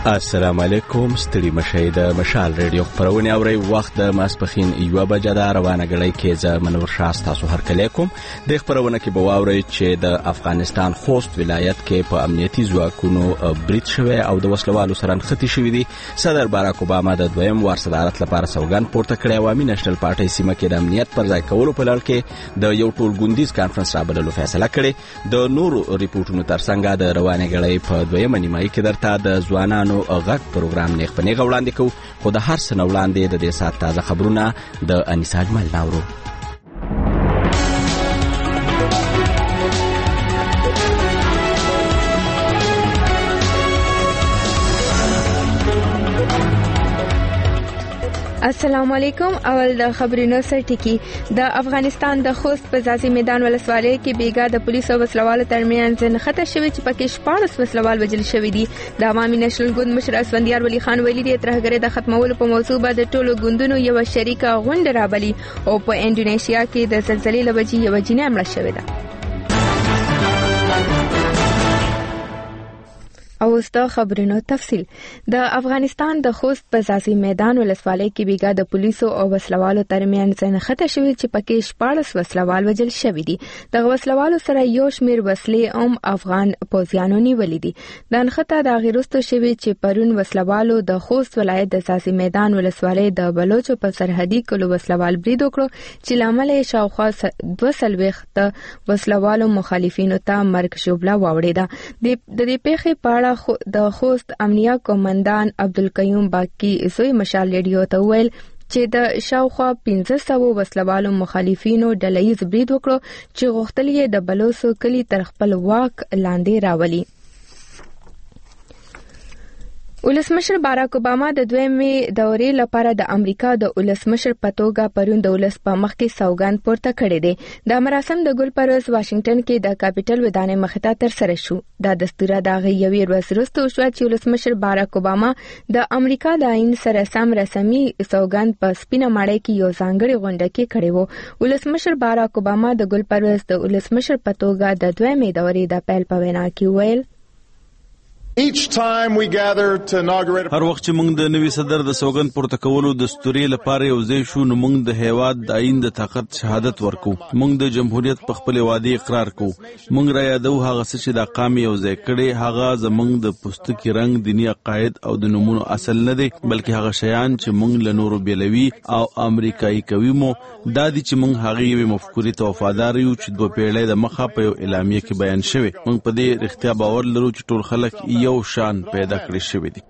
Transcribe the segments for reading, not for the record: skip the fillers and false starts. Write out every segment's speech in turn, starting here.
السلام علیکم. ستړي مشئ د مشال ریډیو خبرونه اوري. وخت د ماسپخین 1 بجه ده. روانه غړی کې ز منور شاه تاسو هر کله کوم د خبرونه کې بواوري چې د افغانستان خوست ولایت کې په امنیتي ځواکونو بریټ شوی او د وسلوالو سره نښتي شوی دي. صدر باراک اوباما د دویم وار صدارت لپاره سوګند پورته کړی او امنیت نېشنل پارټي سیمه کې د امنیت پر ځای کولو په لړ کې د یو ټول ګوندیز کانفرنس رابللو فیصله کړې. د نورو ریپورتونو ترڅنګ د روانه غړی په دویمه نیمایي کې درته د ځوانانو غږ پروګرام نه خپنه غوړاندې کو. خو د هر څه وړاندې د دې سات تازه خبرونه د انیس اجمل ناورو. السلام علیکم. اول د خبرونو سرټکی. د افغانستان د خوست په ځاځي میدان ولسوالۍ کې بیګا د پولیسو وسلوالو ترمنځ نښته شوې چې پکې 14 وسلوال وژل شوي دي. د عوامي نېشنل ګوند مشر اسفندیار ولی خان ویلي دی ترهګرۍ د ختمولو په موضوع باندې ټولو ګوندونو یو شریکه غونډه رابلي او په انډونیشیا کې د زلزلې لوجې یو جنې مړه شوې ده. او د خبرونو تفصیل. د افغانستان د خوست په ځاځي میدان ولسوالۍ کې بیګا د پولیسو او وسلوالو ترمنځ نښته شوې چې پکې 14 وسلوال وژل شوي دي. د وسلوالو سره یو شمېر وسلې افغان پوځیانو نیولې دي. د نښته د غیرستو شوې چې پرون وسلوالو د خوست ولایت د ځاځي میدان ولسوالۍ د بلوچو په سرحدي کلو وسلوال برید وکړو چې لامل یې شاوخوا 200 وسلوالو مخالفینو ته مرګ ژوبله واوړېده. د دې پیښې په اړه د خوست امنیه قومندان عبدالقیوم باقی زوی مشال ریډیو ته ویل چې د شاوخوا 1500 وسلوالو مخالفینو ډلهیز برید وکړو چې غوښتل یې د بلوڅو کلی تر خپل واک لاندې راولي. ولسمشر باراک اوباما د دویمې دورې لپاره د امریکا د ولسمشر په توګه پرون د ولس په مخ کې سوګند پورته کړی دی. د مراسم د ګل پر ورځ واشنگټن کې د کاپټل ودانۍ مخې ته ترسره شو. دا دستوره د هغې یوې ورځې وروسته وشوه چې ولسمشر باراک اوباما د امریکا د آئین سره سم رسمي سوګند په سپینه ماڼۍ کې یو ځانګړې غونډه کې کړی و. ولسمشر باراک اوباما د ګل پر ورځ د ولسمشر په توګه د دویمې دورې د پیل په وینا کې ویل هر وخت چې موږ د نوي صدر د سوګند پورته کولو د ستوري لپاره یو ځای شو نو موږ د هیواد د آئین د طاقت شهادت ورکو. موږ د جمهوریت په خپل وعده اقرار کو. موږ را یادو هغه څه چې د قام یو ځای کړي هغه زموږ د پوستکي رنگ، دینی عقاید او د نمونو اصل نه دي، بلکې هغه شیان چې موږ له نورو بیلوي او امریکایي کوي مو دا دي چې موږ هغه یو مفکورې ته وفادار یو چې دوه پیړۍ د مخه په یو اعلامیه کې بیان شوی. موږ په دې اړتیا باور لرو چې ټول خلک یو شان پیدا کړی شوی دي.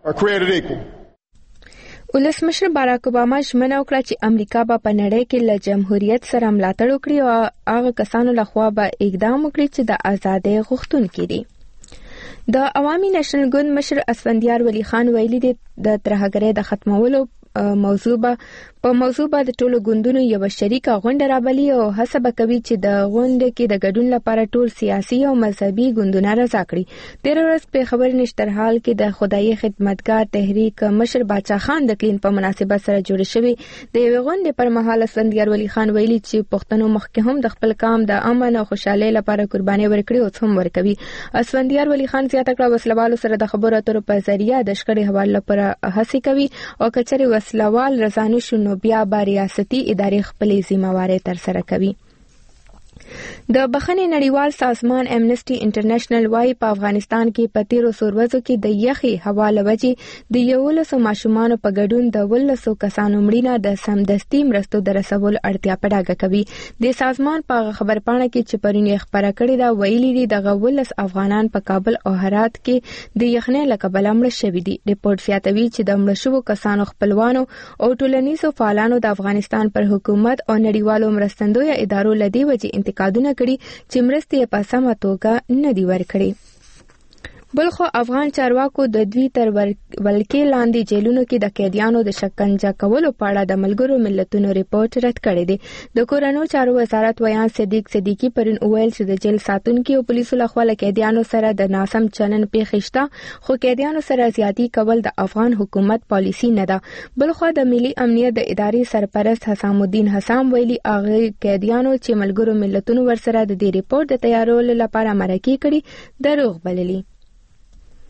ولسمشر باراک اوباما ژمنه وکړه چې امریکا به په نړۍ کې له جمهوریت سره ملاتړ وکړي او هغه کسانو لخوا به اقدام وکړي چې د ازادۍ غوښتونکي دي. د عوامي نېشنل ګوند مشر اسفندیار ولی خان ویلي دی د ترهګرۍ د ختمولو موضوع به د ټولو ګوندونو یو شریکه غونډه رابلي او هڅه به کوي چې د غونډې کې د ګډون لپاره ټول سیاسي او مذهبي ګوندونه رضا کړي. تیر ورځ په خبر نشترحال کې د خدای خدمتګار تحریک مشر باچا خان د کلین په مناسبت سره جوړ شوی د یو غونډې پر مهال اسفندیار ولی خان ویلي چې پښتنو مخکې هم د خپل قام د امن او خوشحالۍ لپاره قرباني ورکړي او هم ورکوي. اسفندیار ولی خان زیاته کړه وسلوالو سره د خبرو اترو په ذریعہ د شخړې حل لپاره هڅې کوي او کچري وسلوال رضانو شنو بیا به ریاستي ادارې خپلې ذمہوارۍ ترسره کوي. د بخښنې نړیوال سازمان امنیسټي انټرنیشنل وايي په افغانستان کې په تیرو څو کې د یخي هوا له وجې د 11 ماشومانو په ګډون د 12 کسانو مړینه د سمدستي مرستو د رسولو اړتیا په ډاګه کوي. د سازمان په خبرپاڼه کې چې پرون یې خبره کړې ده ویلي دي د 12 افغانان په کابل او هرات کې د یخنۍ له کبله مړه شوي دي. ریپورت زیاتوي چې د مړه شوو کسانو خپلوانو او ټولنیزو فعالانو د افغانستان پر حکومت او نړیوالو مرستندویه ادارو له دې وجې انتقادونه کړي چې مرستې په سمه توګه نه دي ورکړي. بلخو افغان چارواکو د دوی تر ولکې لاندې جیلونو کې د قیدیانو د شکنجه کولو په اړه د ملګرو ملتونو ریپورت رد کړی دی. د کورنیو چارو وزارت ویان صدیق صدیقی پرون ویل چې د جیل ساتونکو او پولیسو لخوا له قیدیانو سره د ناسم چلن پیښې شته، خو قیدیانو سره زیاتی کول د افغان حکومت پالیسی نه ده. بلخو د ملي امنیت د ادارې سرپرست حسام الدین حسام ویلي هغه قیدیانو چې ملګرو ملتونو ورسره د دې ریپورت د تیارولو لپاره مرکه کړي دروغ بللي.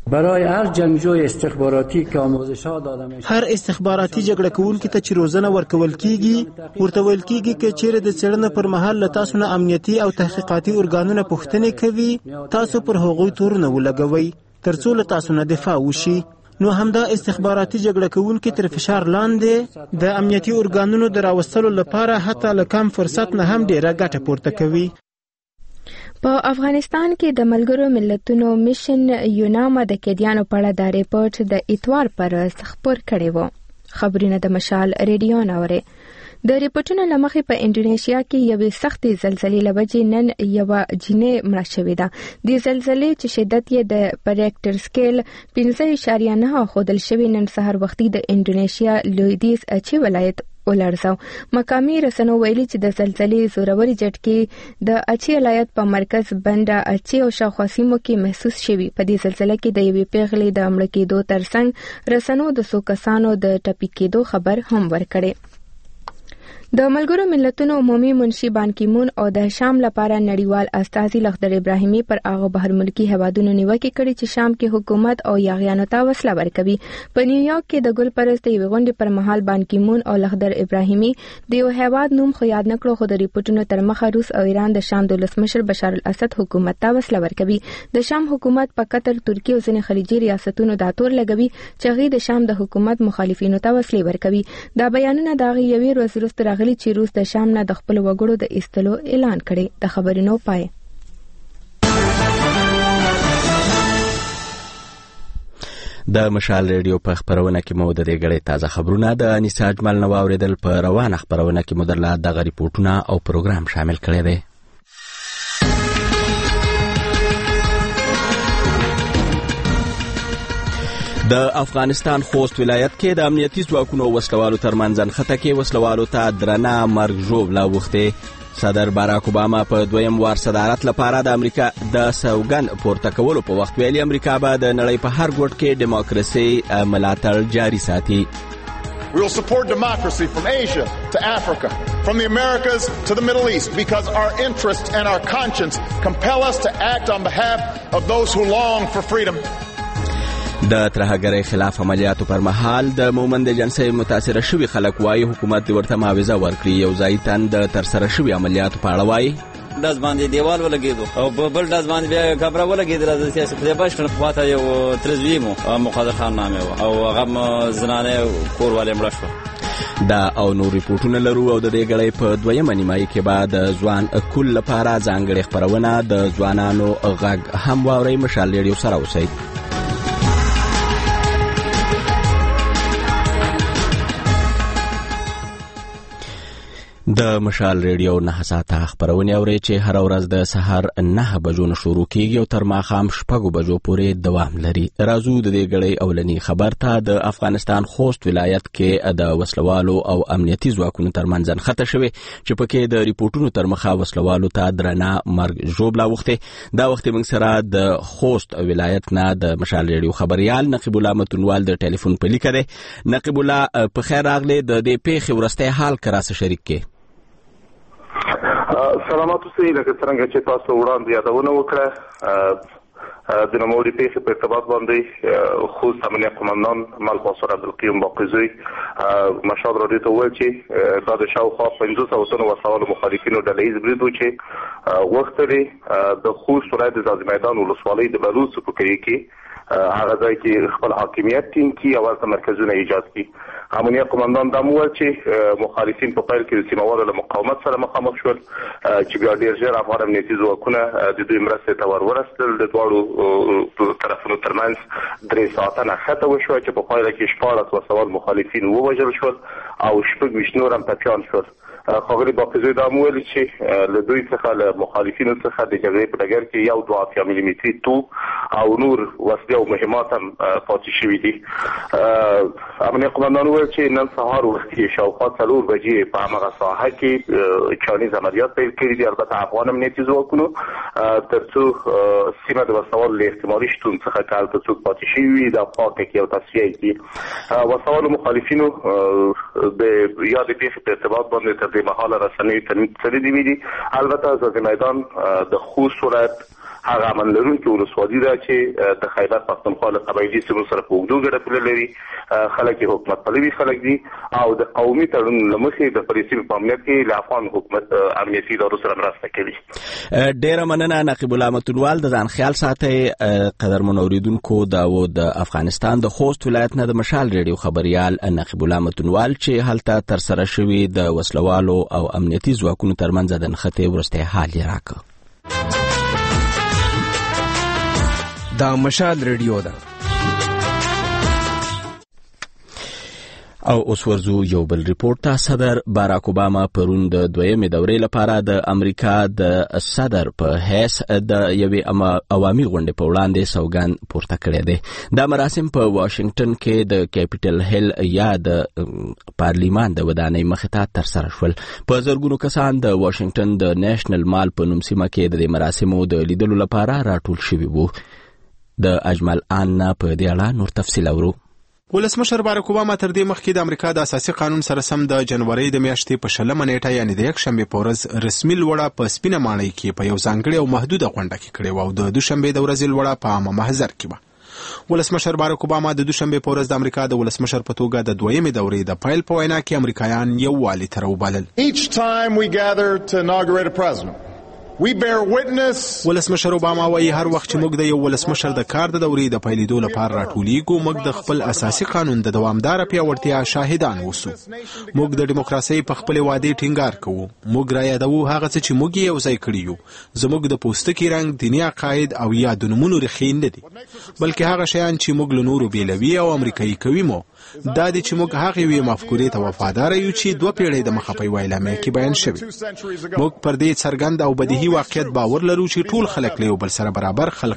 برای هر جنگجوی استخباراتی که آموزش‌ها داده میشه، هر استخباراتي جګړه کوونکي ته چې روزنه ورکول کیږي ورته ویل کیږي چې چیرې د څېړنې پر مهال له تاسو نه امنیتي او تحقیقاتي ارګانونه پوښتنې کوي، تاسو پر هغوی تورونه ولګوئ ترڅو له تاسو نه دفاع وشي. نو همدا استخباراتي جګړه کوونکي تر فشار لاندې د امنیتي ارګانونو د راوستلو لپاره حتی له کم فرصت نه هم ډیره ګټه پورته کوي. په افغانستان کې د ملګرو ملتونو میشن یوناما د قیدیانو په اړه د ریپورت د اتوار پر خبر کړی و. خبرونه د مشال ریډیو ناوړي. د ریپورتونو لمخې په انډونیشیا کې یوې سختې زلزلې لوجې نن یوه جینۍ مړه شوې ده. د زلزلې چې شدت یې د پر ریکټر سکیل 5.9 ښودل شوی نن سهار وختي د انډونیشیا لویدیځ اچي ولایت ولړزاو. مقامي رسنیو ویلي چې د زلزلې زوروري جټکې د اچي ولایت په مرکز بنډا اچي او شاوخوا سیمو کې محسوس شوي. په دې زلزلې کې د یوې پیغلې د مړه کېدو ترڅنګ رسنیو د څو کسانو د ټپي کېدو خبر هم ورکړی. د ملګرو ملتونو عمومي منشي بان کی مون او د شام لپاره نړیوال استازي لخدر ابراهیمي پر هغه بهر ملکی هوادونو نیوکه کړې چې شام کې حکومت او یاغیانو ته وسله ورکوي. په نیویارک کې د ګل پرست یوې غونډې پر مهال بان کی مون او لخدر ابراهیمي د یو هیواد نوم خو یاد نکړو، خو د ریپورتونو تر مخه روس او ایران د شام د ولسمشر بشار الاسد حکومت ته وسله ورکوي. د شام حکومت په قطر، ترکیه او ځینې خلیجي ریاستونو دا تور لګوي چې هغوی د شام د حکومت مخالفینو ته وسلې ورکوي. دا بیانونه د هغې یوې ورځې وروسته راغلي چې روس د شام نه د خپل وګړو د ایستلو اعلان کړي. د خبرونو پای. د مشال ریډیو په خبرونه کې مو د دې غړې تازه خبرونه د انیسا اجمل نو اوریدل. په روانه خبرونه کې مدرله د غری پورتونه او پروګرام شامل کړي دي. د افغانستان خوست ولایت کې د امنیتي ځواکونو وسلوالو ترمنځ نښته کې وسلوالو ته درنه مرګ ژوبله وختې. صدر باراک اوباما په دویم وار صدارت لپاره د امریکا د سوګن پورته کولو په وخت ویلي امریکا به د نړۍ په هر ګوټ کې دیموکراسي ملاتړ جاري ساتي. We will support democracy from Asia to Africa, from the Americas to the Middle East, because our interests and our conscience compel us to act on behalf of those who long for freedom. د ترهګرۍ خلاف عملیاتو پر مهال د مومند جنسي متاثره شوي خلک وایي حکومت ورته معاوضه ورکړي. یو ځای تن د ترسره شوي عملیاتو په اړه وایي داس باندې دیوال ولګېدو او په بل داس باندې بیا کمره ولګېدله. د سیاسي خدای باش کړه خواته یو ترزوی مو مقدر خان نامې او هغه زنانه کورواله مړه شوه. دا او نور ریپورتونه لرو او د دې غړې په دویمه نیمایي کې به د ځوان کل لپاره ځانګړې خبرونه د ځوانانو غږ هم واورئ. مشال ریډیو سره اوسئ. د مشال ریډیو 9 ساعته خبرونه اوري چې هر ورځ د سحر 9 بجو نه شروع کیږي او تر ماښام 6 بجو پورې دوام لري. راځو د دې غړې اولنی خبر ته. د افغانستان خوست ولایت کې د وسلوالو او امنیتي ځواکونو ترمنځ نښته شوې چې پکې د ریپورتونو تر مخه وسلوالو ته درنه مرګ ژوبله وخته. دا وخت موږ سره د خوست ولایت نه د مشال ریډیو خبريال نقیب الله متنوال د ټلیفون په لیکه ده. نقیب الله په خیر راغلی. د دې پیښې ورسته حال کراسه شریک کې. سلامات اوسئ. لکه څنګه چې تاسو وړاندې یادونه وکړه د نوموړي پیښې په ارتباط باندې خوست امنیت قمندان ملپاسور عبدالقیوم باقرزوی مشال راډیو ته وویل چې دا د شاوخوا 500 تنو وسلوالو مخالفینو ډله ییز برید و چې غوښتل د خوست ولایت د ځاځي میدان ولسوالۍ د بلوڅ په کلي کې هغه ځای کې خپل حاکمیت ټینګ کړي او ورته مرکزونه ایجاد کړي. امنیت قمندان دا وویل چې مخالفین په پیل کې د سیمهوالو له مقاومت سره مخامخ شول چې بیا ډېر ژر افغان امنیتي ځواکونه د دوی مرستې ته ورورسېدل. د دواړو طرفونو ترمنځ 3 ساعته نښته وشوه چې په پایله کې 14 وسوال مخالفین ووژل شول او 26 نور هم ټپیان شول. ښاغلي باقرزوی دا وویل چې له دوی څخه له مخالفینو څخه د جګړې په ډګر کې یو 2 ملي متري توپ او نور وسلې او مهمات هم پاتې شوي دي. امنیت قمندان وویل چې نن سهار وخت کې شاوخوا 4 بجې په همغه ساحه کې چانیز عملیات پیل کړي دي. البته افغان امنیتي ځواکونو تر څو سیمه د وسلوالو له احتمالي شتون څخه که هلته څوک پاتې شوي وي دا پاکه کړي او تصفیه یې کړي. وسلوالو مخالفینو د یادې پیښې په ارتباط باندې تر دې مهاله رسنیو ته تللي دي. البته ځاځي میدان د خوست ولایت هغه امن لرونکي ولسوالي ده چې د خیبر پښتونخوا له قبایلي سیمو سره په اوږدو ګډه پوله لري. خلک یې حکومت پلوي خلک دي او د قومي تړون له مخې د فلسطین په امنیت کې له افغان حکومت امنیتي ادارو سره مرسته کوي. ډېره مننه نقیب الله متنوال. د ځان خیال ساتئ. قدرمن اوریدونکو دا و د افغانستان د خوست ولایت نه د مشال ریډیو خبريال نقیب الله متنوال چې هلته ترسره شوي د وسلوالو او امنیتي ځواکونو ترمنځ د نښتې وروستی حال یې راکړ. دا مشال ریډیو ده. او اوس ورځو یو بل ریپورت ته. صدر باراک اوباما پرون د دویمې دورې لپاره د امریکا د صدر په حیث د یوې عوامي غونډې په وړاندې سوګند پورته کړی دی. دا مراسم په واشنگټن کې د کیپټل هیل یا د پارلیمان د ودانۍ مخې ته ترسره شول. په زرګونو کسان د واشنگټن د نیشنل مال په نوم سیمه کې د مراسمو د لیدلو لپاره راټول شوي وو. د اجمل آن نه په دې اړه نور تفصیل اورو. ولسمشر باراک اوباما تر دې مخکې د امریکا د اساسي قانون سره سم د جنوري د میاشتې په 20 نیټه یعنی د یکشنبه په ورځ رسمي لوړه په سپینه ماڼۍ کې په یو ځانګړي او محدوده غونډه کې کړې و او د دوشنبه د ورځې لوړه په عامه محضر کې و. ولسمشر باراک اوباما د دوشنبه په ورځ د امریکا د ولسمشر په توګه د دویمې دورې د پایل په وینا کې امریکایان یو والي تر وبلل. Each time we gather to inaugurate a president, we bear witness. ولسمشر اوباما وايي هر وخت چې موږ د یو ولسمشر د کار د دورې د پیلېدو لپاره راټولېږو موږ د خپل اساسي قانون د دوامدار پیاوړتیا شاهدان اوسو. موږ د دیموکراسي په خپل وعده ټینګار کوو. موږ را یادوو هغه څه چې موږ یو ځای کړی یو. زموږ د پوستکي رنګ، دیني عقاید او یا د نومونو رخین نه دي، بلکې هغه شیان چې موږ له نورو بیلوي او امریکایي کوي مو دا دي چې موږ هغه وی مفکورې ته وفادار یو چې 2 پیړۍ د مخه په ویلامه کې بیان شوی. موږ پر دې څرګند او بدیهي واقعیت باور لرو چې ټول خلک له یو بل سره برابر خلق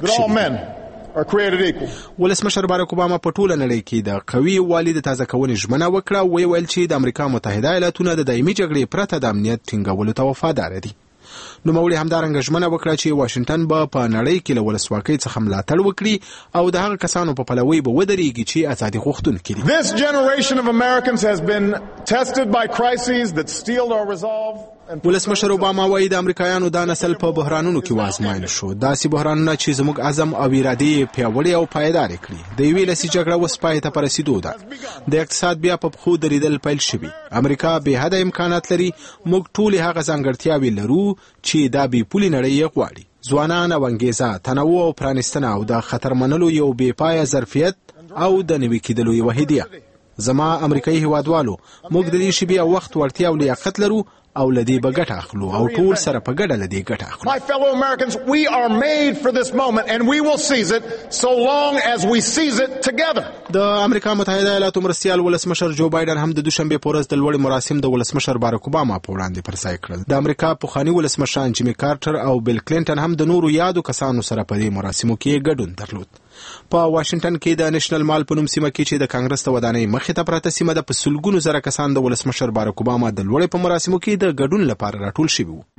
شي. ولسمشر باراک اوباما په ټوله نړۍ کې د قوي والي د تازه کونې ژمنه وکړه او ویل چې د امریکا متحده ایالاتونه د دایمي جګړې پرته د امنیت ټینګولو ته وفادار دي. نو مولي همدارنګه ژمنه وکړه چې واشنگټن به په نړۍ کې له ولسواکۍ څخه ملاتړ وکړي او د هغه کسانو په پلوي به ودرېږي چې ازادي غوښتونکي دي. This generation of Americans has been tested by crises that steeled our resolve. ولسمشر اوباما وايي د امریکایانو دا نسل په بحرانونو کې وازمایل شو. داسې بحرانونه چې زموږ عزم او اراده پیاوړې او پایدار کړي. د یوې لسي جګړه اوس پای ته رسیدو ده. د اقتصاد بیا په خو درېدل پیل شوی. امریکا به حد امکانات لري. موږ ټول هغه ځانګړتیاوې لرو چې دا به پولي نړۍ غواړي. ځوانان او انګیزه، تنوع او پرانستنه او د خطر منلو یو بې پایه ظرفیت او د نوي کېدلو یو هدیه. زما امریکایي هیوادوالو موږ د دې شی بیا وخت ورتیا او لیاقت لرو او لدی بغټ اخلو او ټول سره په ګډه لدی ګټ اخلو. My fellow Americans, we are made for this moment and we will seize it so long as we seize it together. د امریکا متحده ایالاتو مرستیال ولسمشر جو بایدن هم د دوشنبه په ورځ د لوړ مراسم د ولسمشر باراک اوباما په وړاندې پرځای کړل. د امریکا پخوانی ولسمشران جیمی کارټر او بیل کلینټن هم د نورو یادو کسانو سره په دې مراسمو کې ګډون درلود. په واشنگټن کې د نېشنل مال په نوم سیمه کې چې د کانګرس د ودانۍ مخې ته پراته سیمه د په سلګونو زره کسان د ولسمشر باراک اوباما د لوړ په مراسمو کې د ګډون لپاره راټول شوي وو.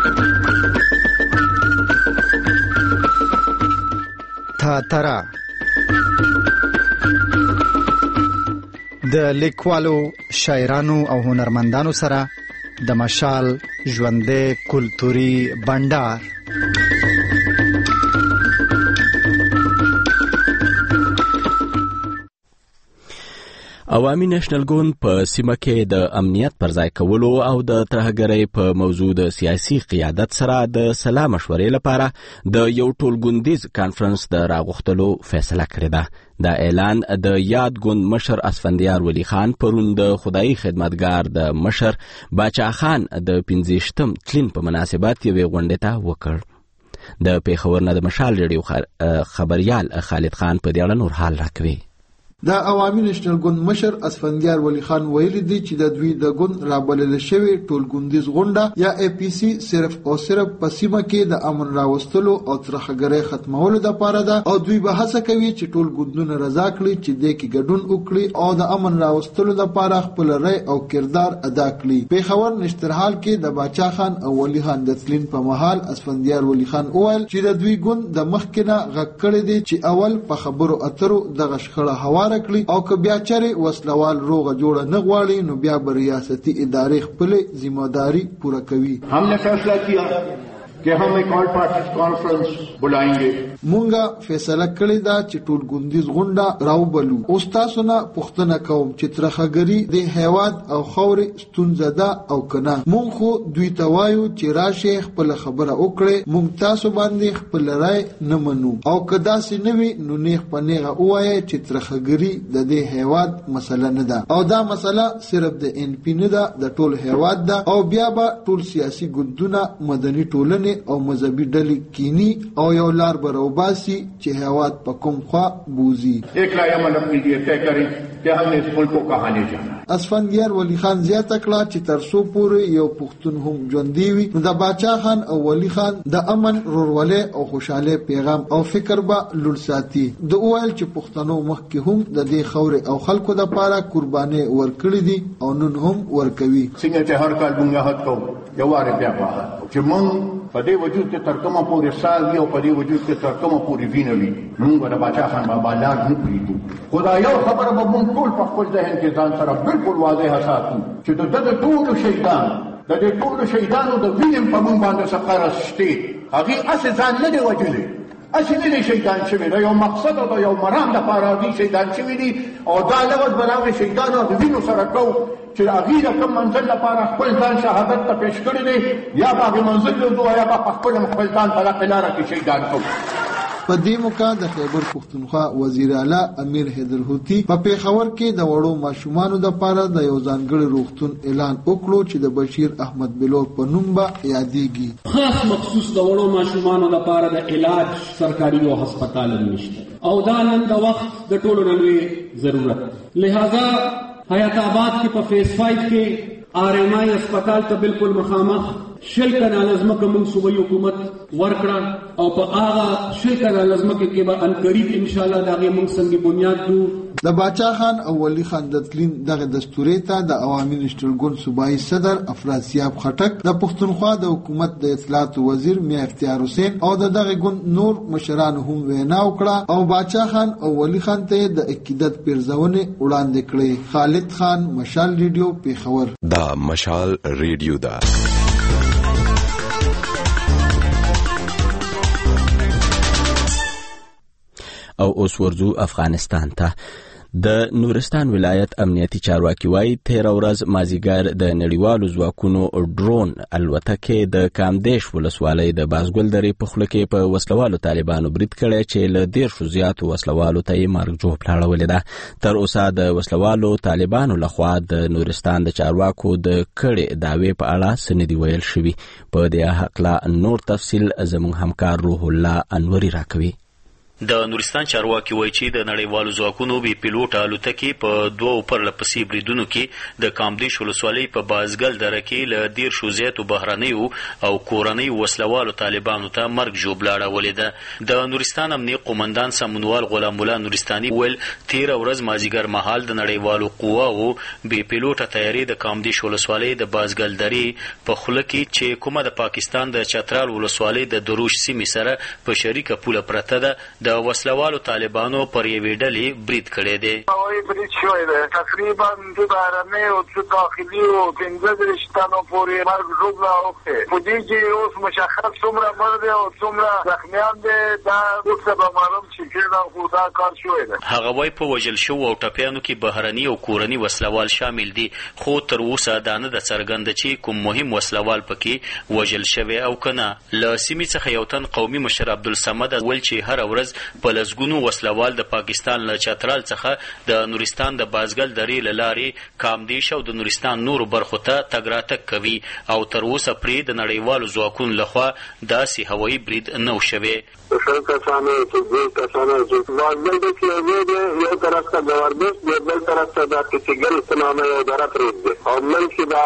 تاترا د لیکوالو، شاعرانو او هنرمندانو سره د مشال ژوندې کلتوري بندر. عوامي نېشنل ګوند په سیمه کې د امنیت پر ځای کولو او د ترهګرۍ په موضوع د سیاسي قیادت سره د سلا مشورې لپاره د یو ټولګوندیز کانفرنس د راغوښتلو فیصله کړې ده. دا اعلان د یاد ګوند مشر اسفندیار ولی خان پرون د خدای خدمتګار د مشر باچا خان د 15م تلین په مناسبت یوې غونډې ته وکړ. د پیښور نه د مشال ریډیو خبريال خالد خان په دې اړه نور حال راکوي. د عوامي نېشنل ګوند مشر اسفندیار ولی خان ویلي دی چې د دوی د ګوند رابلل شوی ټولګوندیز غونډه یا اي پي سي صرف او صرف په سیمه کې د امن راوستلو او ترهګرۍ ختمولو لپاره ده او دوی به هڅه کوي چې ټول ګوندونه رضا کړي چې د کې ګډون وکړي او د امن راوستلو لپاره خپل رأی او کردار ادا کړي. پیښور نشترحال کې د باچا خان او ولی خان د تلین په محل اسفندیار ولی خان وویل چې د دوی ګوند د مخکنه غږ کړی دی چې اول په خبرو اترو د غشخړه هوا رکړي او که بیا چرې وسلوال روغه جوړه نه غواړي نو بیا به ریاستي ادارې خپل ذمہ داری پوره کوي. हमने फैसला किया कि हम एक all parties conference बुलाएंगे. مونږه فیصله کړې ده چې ټول ګوندیز غونډه راوبلو. اوس تاسو نه پوښتنه کوم چې ترخګری د هیواد او خوري ستونزه ده او کنه. مونږ خو دوی ته وایو چې راشه خپل خبره وکړي. مونږ تاسو باندې خپل رائے نه منو او کدا سي نوي نو نه پنيغه وایي چې ترخګری د دې هیواد مسله نه ده او دا مسله صرف د ان پی نه ده د ټول هیواد ده او بیا به ټول سیاسي ګوندونه مدني ټولنه او مذهبي ډلې کینی او یو لار بروباسي چې هیواد په کوم خوا بوزي. ایک لایمن اپنی لیے طے کریں کہ ہم نے اس ملک کو کہاں لے جانا. اسفندیار ولی خان زیاته کړه چې تر څو پورې یو پښتون هم ژوندی وي نو د باچا خان او ولی خان د امن رورولې او خوشاله پیغام او فکر به لور ساتي. د اوایل چې پښتنو مخکې هم د دې خوري او خلکو د پاره قرباني ورکړي دي او نن هم ورکوي. څنګه چې هر کال موږ هڅه کوو یو واره بیا واه چې موږ په دې وجود کې تر کومه پورې سال یو په دې وجود کې تر کومه پورې وینوي موږ د باچا خان بابا لار نه پریږدو. خدای یو خبره به موږ ټول په خپل ذهن کې ځان سره بالکل واضح ساتو چې د ټول شیطان د دې ټول شیطانو د وینم په موږ باندې سقاره شته هغه اساس ځان نه دی وجلې اصلي نه شیطان شوی دا یو مقصد او یو مرام د پاره شیطان شوی دی او دا لوز بلاوي شیطان او د وینو سره کو چې هغه کوم منزل لپاره خپل ځان شهادت ته پیش کړی دی یا هغه منزل له دوه یا په خپل ځان په لاره کې شیطان کو. په دې موقع د خیبر پښتونخوا وزیر اعلی امیر حیدر هوتی په پیښور کې د وړو ماشومانو د پاره د یو ځانګړي روغتون اعلان وکړو چې د بشیر احمد بلور په نوم به یادېږي. خاص مخصوص د وړو ماشومانو د پاره د علاج سرکاري او هسپتال نشته او دا نن د وخت د ټولو نوې ضرورت. لہذا حیات آباد کې په فیس 5 کې آر ایم آئی هسپتال ته بالکل مخامخ شل کنال ازمکه موږ صوبایي حکومت ورکړه او په هغه شل کنال ازمکه کې به ان قریب ان شاء الله دغه موږ څنګه بنیاد دو. د باچا خان او ولی خان د تلین دغه دستوري ته د عوامي نشټل ګوند صوبایي صدر افراسیاب خټک د پښتونخوا د حکومت د اطلاعات وزیر میا اختیار حسین او دغه ګوند نور مشران هم وینا وکړه او باچا خان او ولی خان ته د عقیدت پیرزونه وړاندې کړې. خالد خان، مشال ریډیو، پیښور. دا مشال ریډیو دا او اوس ورځو افغانستان ته. د نورستان ولایت امنیتي چارواکي وایي 13 ورځ مازیګر د نړیوالو ځواکونو ډرون الوتکې د کامدیش ولسوالۍ د بازګل درې په خوله کې په وسلوالو طالبانو برید کړی چې له 10 زیاتو وسلوالو ته یې مرګ جوړ پلاړولې ده. تر اوسه د وسلوالو طالبانو لخوا د نورستان د چارواکو د کړې دعوې په اړه څه نه دي ویل شوي. په دې هکله نور تفصیل زموږ همکار روح الله انوري راکوي. د نورستان چارواکي وایي چې د نړیوالو ځواکونو بي پیلوټ الوتکې په دوه پرلپسې بریدونو کې د کامدیش ولسوالۍ په بازګل دره کې له 10 زیاتو بهرنیو او کورنیو وسلوالو طالبانو ته مرګ ژوبله اړولې ده. د نورستان امنیه قومندان سمونوال غلام الله نورستاني ویل 13 ورځ مازیګر مهال د نړیوالو قواو بي پیلوټه تیاري د کامدیش ولسوالۍ د بازګل درې په خوله کې چې کومه د پاکستان د چترال ولسوالۍ د دروش سیمې سره په شریکه پوله پرته ده د وسلوالو طالبانو پر یوې ډلې برید کړی دی. برید شوی دی تقریبا د بهرنۍ او داخلي او 15 تنو پورې مرګ ژوبله اوښتې. په دې کې اوس مشخص څومره مړ دی او څومره زخمیان دی دا وروسته به معلوم شي چې خو دا کار شوی دی. هغه وایي په وژل شوو او ټپیانو کې بهرني او کورني وسلوال شامل دي خو تر اوسه دا نه ده څرګنده چې کوم مهم وسلوال پکې وژل شوی او که نه. له سیمې څخه یو تن قومي مشر عبدالصمد ویل چې هره ورځ په لسګونو وسلوال د پاکستان له چترال څخه د نورستان د بازګل درې له لارې کامدیش او د نورستان نورو برخو ته تګ راتګ کوي او تر اوسه پرې د نړیوالو ځواکونو لخوا داسې هوایي برید نه و شوی. شل کسانو چې دوی کسانو چې بازګل کې یو طرف ته ګوردش دی بل طرف ته د کچګل نامه یو دره پروت دی او منځ کې دا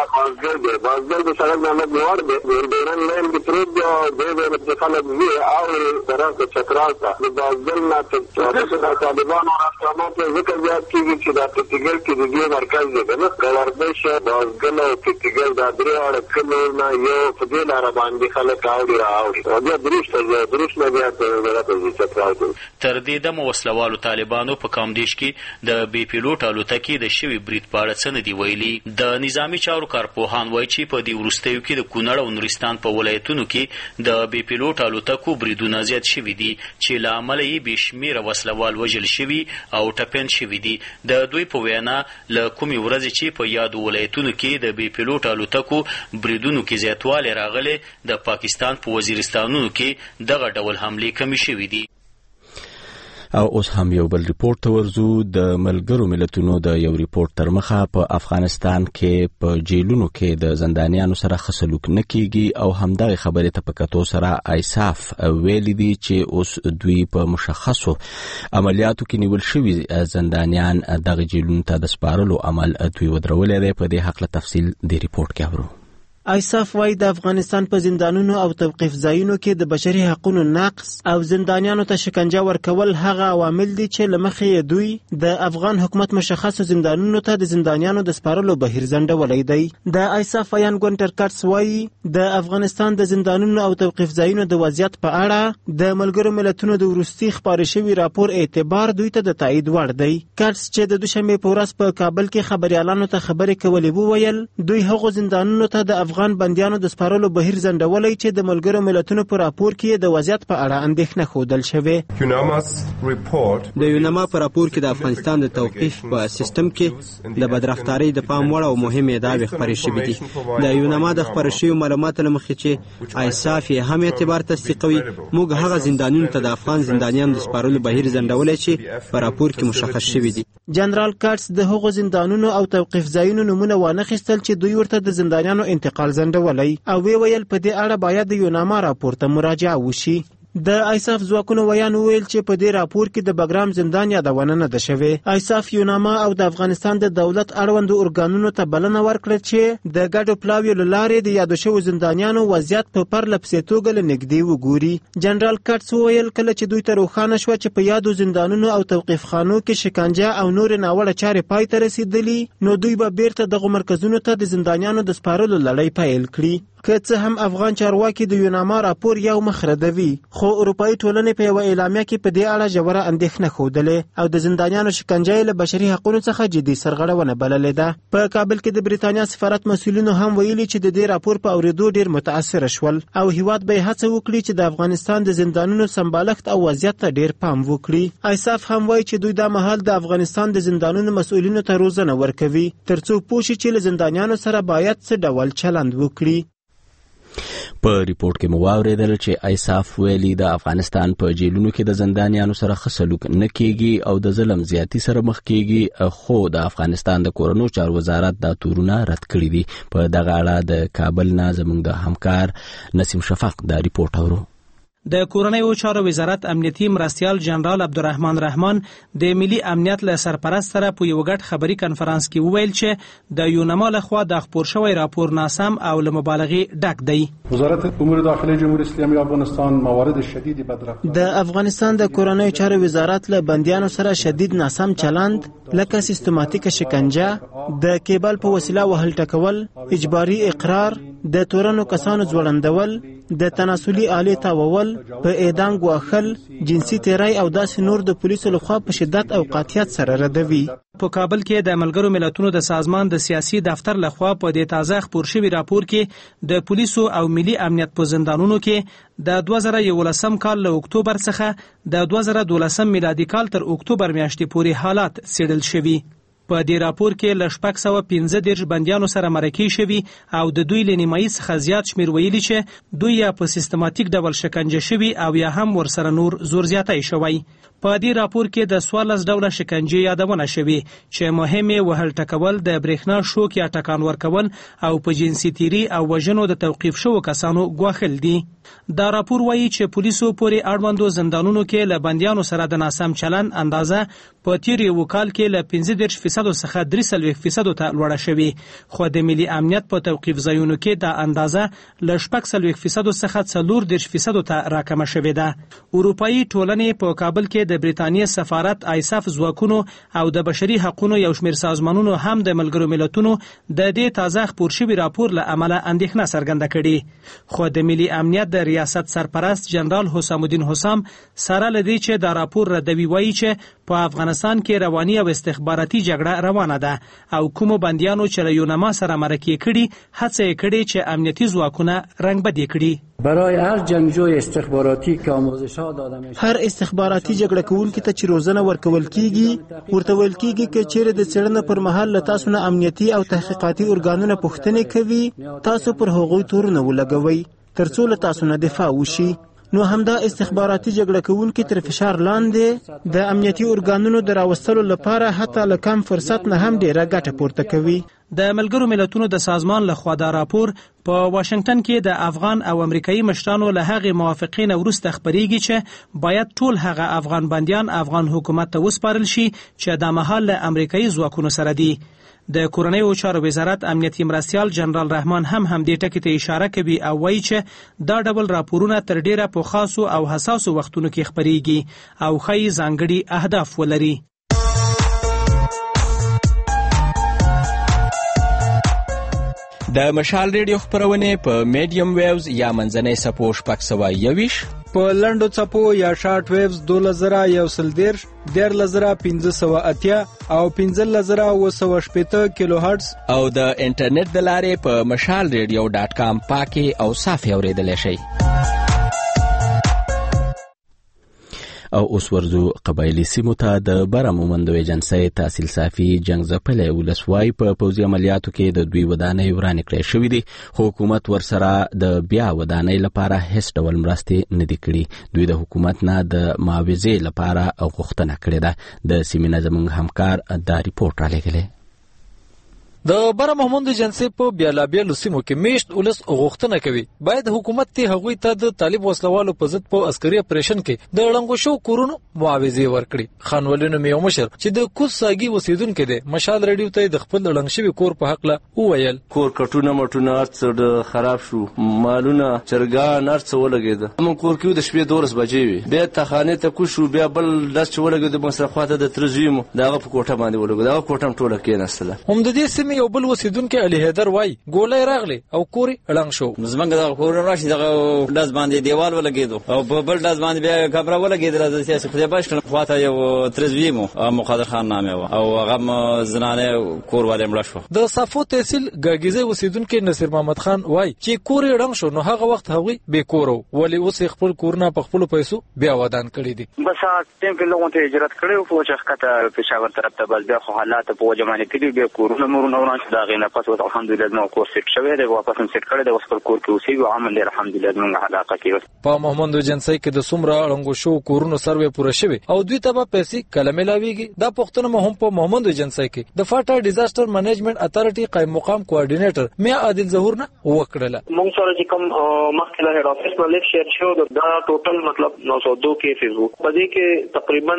بازګل د سړک نامه نور دی بیرن لین کې پروت دی او د خلک وی او طرف ته چترال ته بازدل نه د طالبانو اقدامات ذکر زیات کېږي چې دا پتیګل کې د دې مرکز دی که نه د ورزش بازدل او پتیګل دا درې واړه کلو نه یو په دې لاره باندې خلک راوړي او بیا دروش نه بیا تر دې دمه وسلوالو طالبانو په کامدیش کې د بي پیلوټ الوتکې د شوي برید په اړه څه نه دي ویلي. د نظامي چارو کارپوهان وایي چې په دې وروستیو کې د کونړ او نورستان په ولایتونو کې د بي پیلوټ الوتکو بریدونه زیات شوي دي چې له امله یې بې شمېره وسلوال وژل شوي او ټپیان شوي دي. د دوی په وینا له کومې ورځې چې په یادو ولایتونو کې د بي پیلوټ الوتکو بریدونو کې زیاتوالی راغلی د پاکستان په وزیرستانونو کې دغه ډول حملې کمې شوي دي. او اوس هم یو بل ریپورت ته ورځو. د ملګرو ملتونو د یو ریپورت تر مخه په افغانستان کې په جیلونو کې د زندانیانو سره ښه سلوک نه کیږي او همدغه خبرې ته په کتو سره ایساف ویلي دي چې اوس دوی په مشخصو عملیاتو کې نیول شوي زندانیان دغه جیلونو ته د سپارلو عمل دوی ودرولی دی. په دې هکله تفصیل د ریپورت کې اورو. ایساف وايي د افغانستان په زندانونو او توقیف ځایونو کې د بشري حقوقو نقض او زندانیانو ته شکنجه ورکول هغه عوامل دي چې لمخې دوی د افغان حکومت مشخصو زندانونو ته د زندانیانو د سپارلو بهیر ځنډولی دی. د ایساف ویان ګونټر کارټس وايي د افغانستان د زندانونو او توقیف ځایونو د وضعیت په اړه د ملګرو ملتونو د وروستي خپاره شوي راپور اعتبار دوی ته د تایید وړ دی. کارټس چې د دوشنبې په ورځ په کابل کې خبريالانو ته خبرې کولې وویل دوی هغو زندانونو ته د افغان بندیانو د سپارلو بهیر ځنډولی چې د ملګرو ملتونو په راپور کې د وضعیت په اړه اندېښنه ښودل شوې. د یونما په راپور کې د افغانستان د توقیف په سیستم کې د بدرفتارۍ د پام وړ او مهمې ادعاوې خپرې شوې دي. د یونما د خپاره شویو معلوماتو له مخې چې ایساف یې هم اعتبار تصدیقوي موږ هغه زندانونو ته د افغان زندانیانو د سپارلو بهیر ځنډولی چې په راپور کې مشخص شوي دي. جنرال کارټس د هغو زندانونو او توقیف ځایونو نمونه وانخیستل چې دوی ورته د زندانیانو انتقال ځنډولی او ویل په دې اړه باید د یوناما راپور ته مراجعه وشي. د ایساف ځواکونو ویان ویل چې په دې راپور کې د بګرام زندان یادونه نه ده شوې. ایساف یوناما او د افغانستان د دولت اړوندو ارګانونو ته بلنه ورکړه چې د ګډو پلاویو له لارې د یادو شویو زندانیانو وضعیت په پرله پسې توګه له نږدې وګوري. جنرال کارټس وویل کله چې دوی ته روښانه شوه چې په یادو زندانونو او توقیف خانو کې شکنجه او نور ناوړه چارې پای ته رسېدلي نو دوی به بیرته دغو مرکزونو ته د زندانیانو د سپارلو لړۍ پیل کړي. که څه هم افغان چارواکي د یوناما راپور یو مخ ردوي خو اروپایي ټولنې په یوه اعلامیه کې په دې اړه ژوره اندېښنه ښودلې او د زندانیانو شکنجه له بشري حقوقو څخه جدي سرغړونه بللې ده. په کابل کې د بریتانیا سفارت مسؤلینو هم ویلي چې د دې راپور په اورېدو ډېر متاثره شول او هیواد به هڅه وکړي چې د افغانستان د زندانونو سمبالښت او وضعیت ته ډېر پام وکړي. ایساف هم وایي چې دوی دا مهال د افغانستان د زندانونو مسؤلینو ته روزنه ورکوي ترڅو پوه شي چې له زندانیانو سره باید څه ډول چلند وکړي. په ریپورت کې مو واورېدل چې ایساف ویلي د افغانستان په جیلونو کې د زندانیانو سره ښه سلوک نه کیږي او د ظلم زیاتی سره مخ کیږي خو د افغانستان د کورنو چارو وزارت دا تورونه رد کړي دي. په دغه اړه د کابل نه زموږ د همکار نسیم شفق دا ریپورت اورو. د کورنیو چارو وزارت امنیتي مرستیال جنرال عبدالرحمن رحمان د ملي امنیت له سرپرست سره په یو ګډ خبري کنفرانس کې وویل چې د یونما لخوا د خپور شوی راپور ناسم او له مبالغې ډک دی. وزارت امور داخلي جمهوریت اسلامی افغانستان موارد شدید بدرفتاری د افغانستان د کورنیو چارو وزارت له بندیانو سره شدید ناسم چلند لکه سیستماتیک شکنجه د کیبل په وسیله وهل ټکول اجباري اقرار د تورنو کسانو ځوړندول د تناسلي آلې تاوول په اعدام ګواښل جنسي تیری او داسې نور د پولیسو لخوا په شدت او قاطعیت سره ردوي. په کابل کې د ملګرو ملتونو د سازمان د سیاسي دفتر لخوا په دې تازه خپور شوي راپور کې د پولیسو او ملي امنیت په زندانونو کې د 2011 کال له اکتوبر څخه د 2012 میلادي کال تر اکتوبر میاشتې پورې حالات څېړل شوي. په دې راپور کې له 615 بندیانو سره مرکې شوي او د دوی له نیمایي څخه زیات شمېر ویلي چې دوی یا په سیستماتیک ډول شکنجه شوي او یا هم ورسره نور زور زیاتی شوی. په دې راپور کې د 14 ډوله شکنجې یادونه شوې چې مهمې وهل ټکول، د برېښنا شوک یا ټکان ورکول او په جنسي تیري او وژنو د توقیف شوو کسانو ګواښل دي. دا راپور وایي چې پولیسو پورې اړوندو زندانونو کې له بندیانو سره د ناسم چلند اندازه په تیر یو کال کې له 15% څخه 43% ته لوړه شوې، خو د ملي امنیت په توقیف ځایونو کې دا اندازه له 4% څخه 14% ته راکمه شوې ده. اروپایي ټولنې په کابل کې د بریتانیا سفارت، آیساف ځواکونو او د بشري حقوقو یو شمېر سازمانونو هم د ملګرو ملتونو د دې تازه خپور شوي راپور له امله اندېښنه څرګنده کړې، خو د ملي امنیت د ریاست سرپرست جنرال حسام الدین حسام سره لدی چې دا راپور ردوي، وایي چې په افغانستان کې رواني او استخباراتي جګړه روانه ده او کومو بندیانو چې له یونما سره مرکه کړي هڅه یې کړې چې امنیتي ځواکونه رنګبدي کړي. برای هر جنگجوی استخباراتی که آموزش‌ها داده میشه، هر استخباراتي جګړه کوونکي ته چې روزنه ورکول کیږي ورته ویل کیږي چې چیرې د څېړنې پر مهال له تاسو نه امنیتي او تحقیقاتي ارګانونه پوښتنې کوي، تاسو پر هغوی تورونه ولګوئ ترڅو له تاسو نه دفاع وشي. نو همدا استخباراتي جګړه کوونکي تر فشار لاندې د امنیتي ارګانونو د راوستلو لپاره حتی له کم فرصت نه هم ډیره ګټه پورته کوي. د ملګرو ملتونو د سازمان لخوا دا راپور په واشنگټن کې د افغان او امریکایي مشرانو له هغې موافقې نه وروسته خپریږي چې باید ټول هغه افغان بندیان افغان حکومت ته وسپارل شي چې د مهال له امریکایي ځواکونو سره دي. د کورنیو چارو وزارت امنیتي مرستیال جنرال رحمان هم دې ټکي ته اشاره کوي او وایي چې دا ډول راپورونه تر ډیره په خاصو او حساسو وختونو کې خپریږي او ښایي ځانګړي اهداف ولري. د مشال ریډیو خپرونې په میډیم ویوز یا منځنۍ څپو 621 په لنډو څپو یا شارټ ویوز 2110 14580 او 15780 کیلو هرتز او د انټرنیټ د لارې په mashalradio.com پاکي او صافي اوریدلای شئ. او اوس ورځو قبایلی سیمو ته د برمومند ایجنسی تحصیل صافي جنگ ځپلی ولسوای په پوځي عملیاتو کې د دوی ودانۍ ورانې کړې شوې دي. حکومت ورسره د بیا ودانۍ لپاره هیڅ ډول مرستې نه دي کړي. دوی د حکومت نه د معاوضې لپاره غوښتنه کړې ده. د سیمې نه زموږ همکار دا ریپورټ رالیږلی. د برمحمود ایجنسی په بیلابیلو سیمو کې میشت ولس غوښتنه کوي باید حکومت ته هغوی ته د طالب وسلوالو په ضد په عسکري اپریشن کې د ړنګو شو کورونو معاوضې ورکړي. خان ولینو میو مشر چې د کوز ساګي اوسیدونکو دی مشال ریډیو ته د خپل ړنګ شوي کور په حق له وویل کور کټونه مټونه ارڅ خراب شو، مالونه چرګان ارڅ ولګید. موږ کور کې د شپې 12 بجې وي، بیا تخانه ته کو شو، بیا بل داس ولګید مصرفاته د ترزیمو دغه په کوټه باندې ولګید. دغه کوټم ټوله کېناستله. هم د دې سیمې یو بل اوسیدونکو علي حیدر وای ګولې راغلی او کوري ړنګ شو. زمونږ د کور راشي دغه داس باندې دیوال ولګیدو او په بل داس باندې بیا کمره ولګیدل. د سیاسي خدای باش کړه خواته یو ترزویمو مقدر خان نامه و او هغه زنانه کور والے مړ شو. د صفو تحصیل ګاګیزه اوسیدونکو نصیر محمد خان وای چې کوري ړنګ شو نو هغه وخت هغوی بے کورو ولی اوس خپل کورونه په خپل پیسو بیا ودان کړی دي. بس ټیم په لغون ته هجرت کړو خو چې ښکته پېښور طرف ته بس بیا خو حالات په وجه باندې کړي بیا کورونه مرونه وران شو. دا غینه پس الحمدلله نو کور سیټ شوی دی، واپس هم سیټ کړی دی، اوس پر کور کې اوسېږو. عمل دی الحمدلله زموږ علاقه کې. په محمد ایجنسی کې د څومره ړنګو شو کورونو سروې پوره شوی او دوی ته به پیسې کله ملاویږي. دا پوښتنه مو هم په محمد ایجنسی کې د فاټا ډیزاستر مینجمنت اتارټي قائم مقام کوارډینیټر میا عادل ظهور نه وکړله. موږ سره چې کوم مخکې له هډ افیس په لیک شیر شو دا ټوټل مطلب 902 کیسز وو، په دې کې تقریبا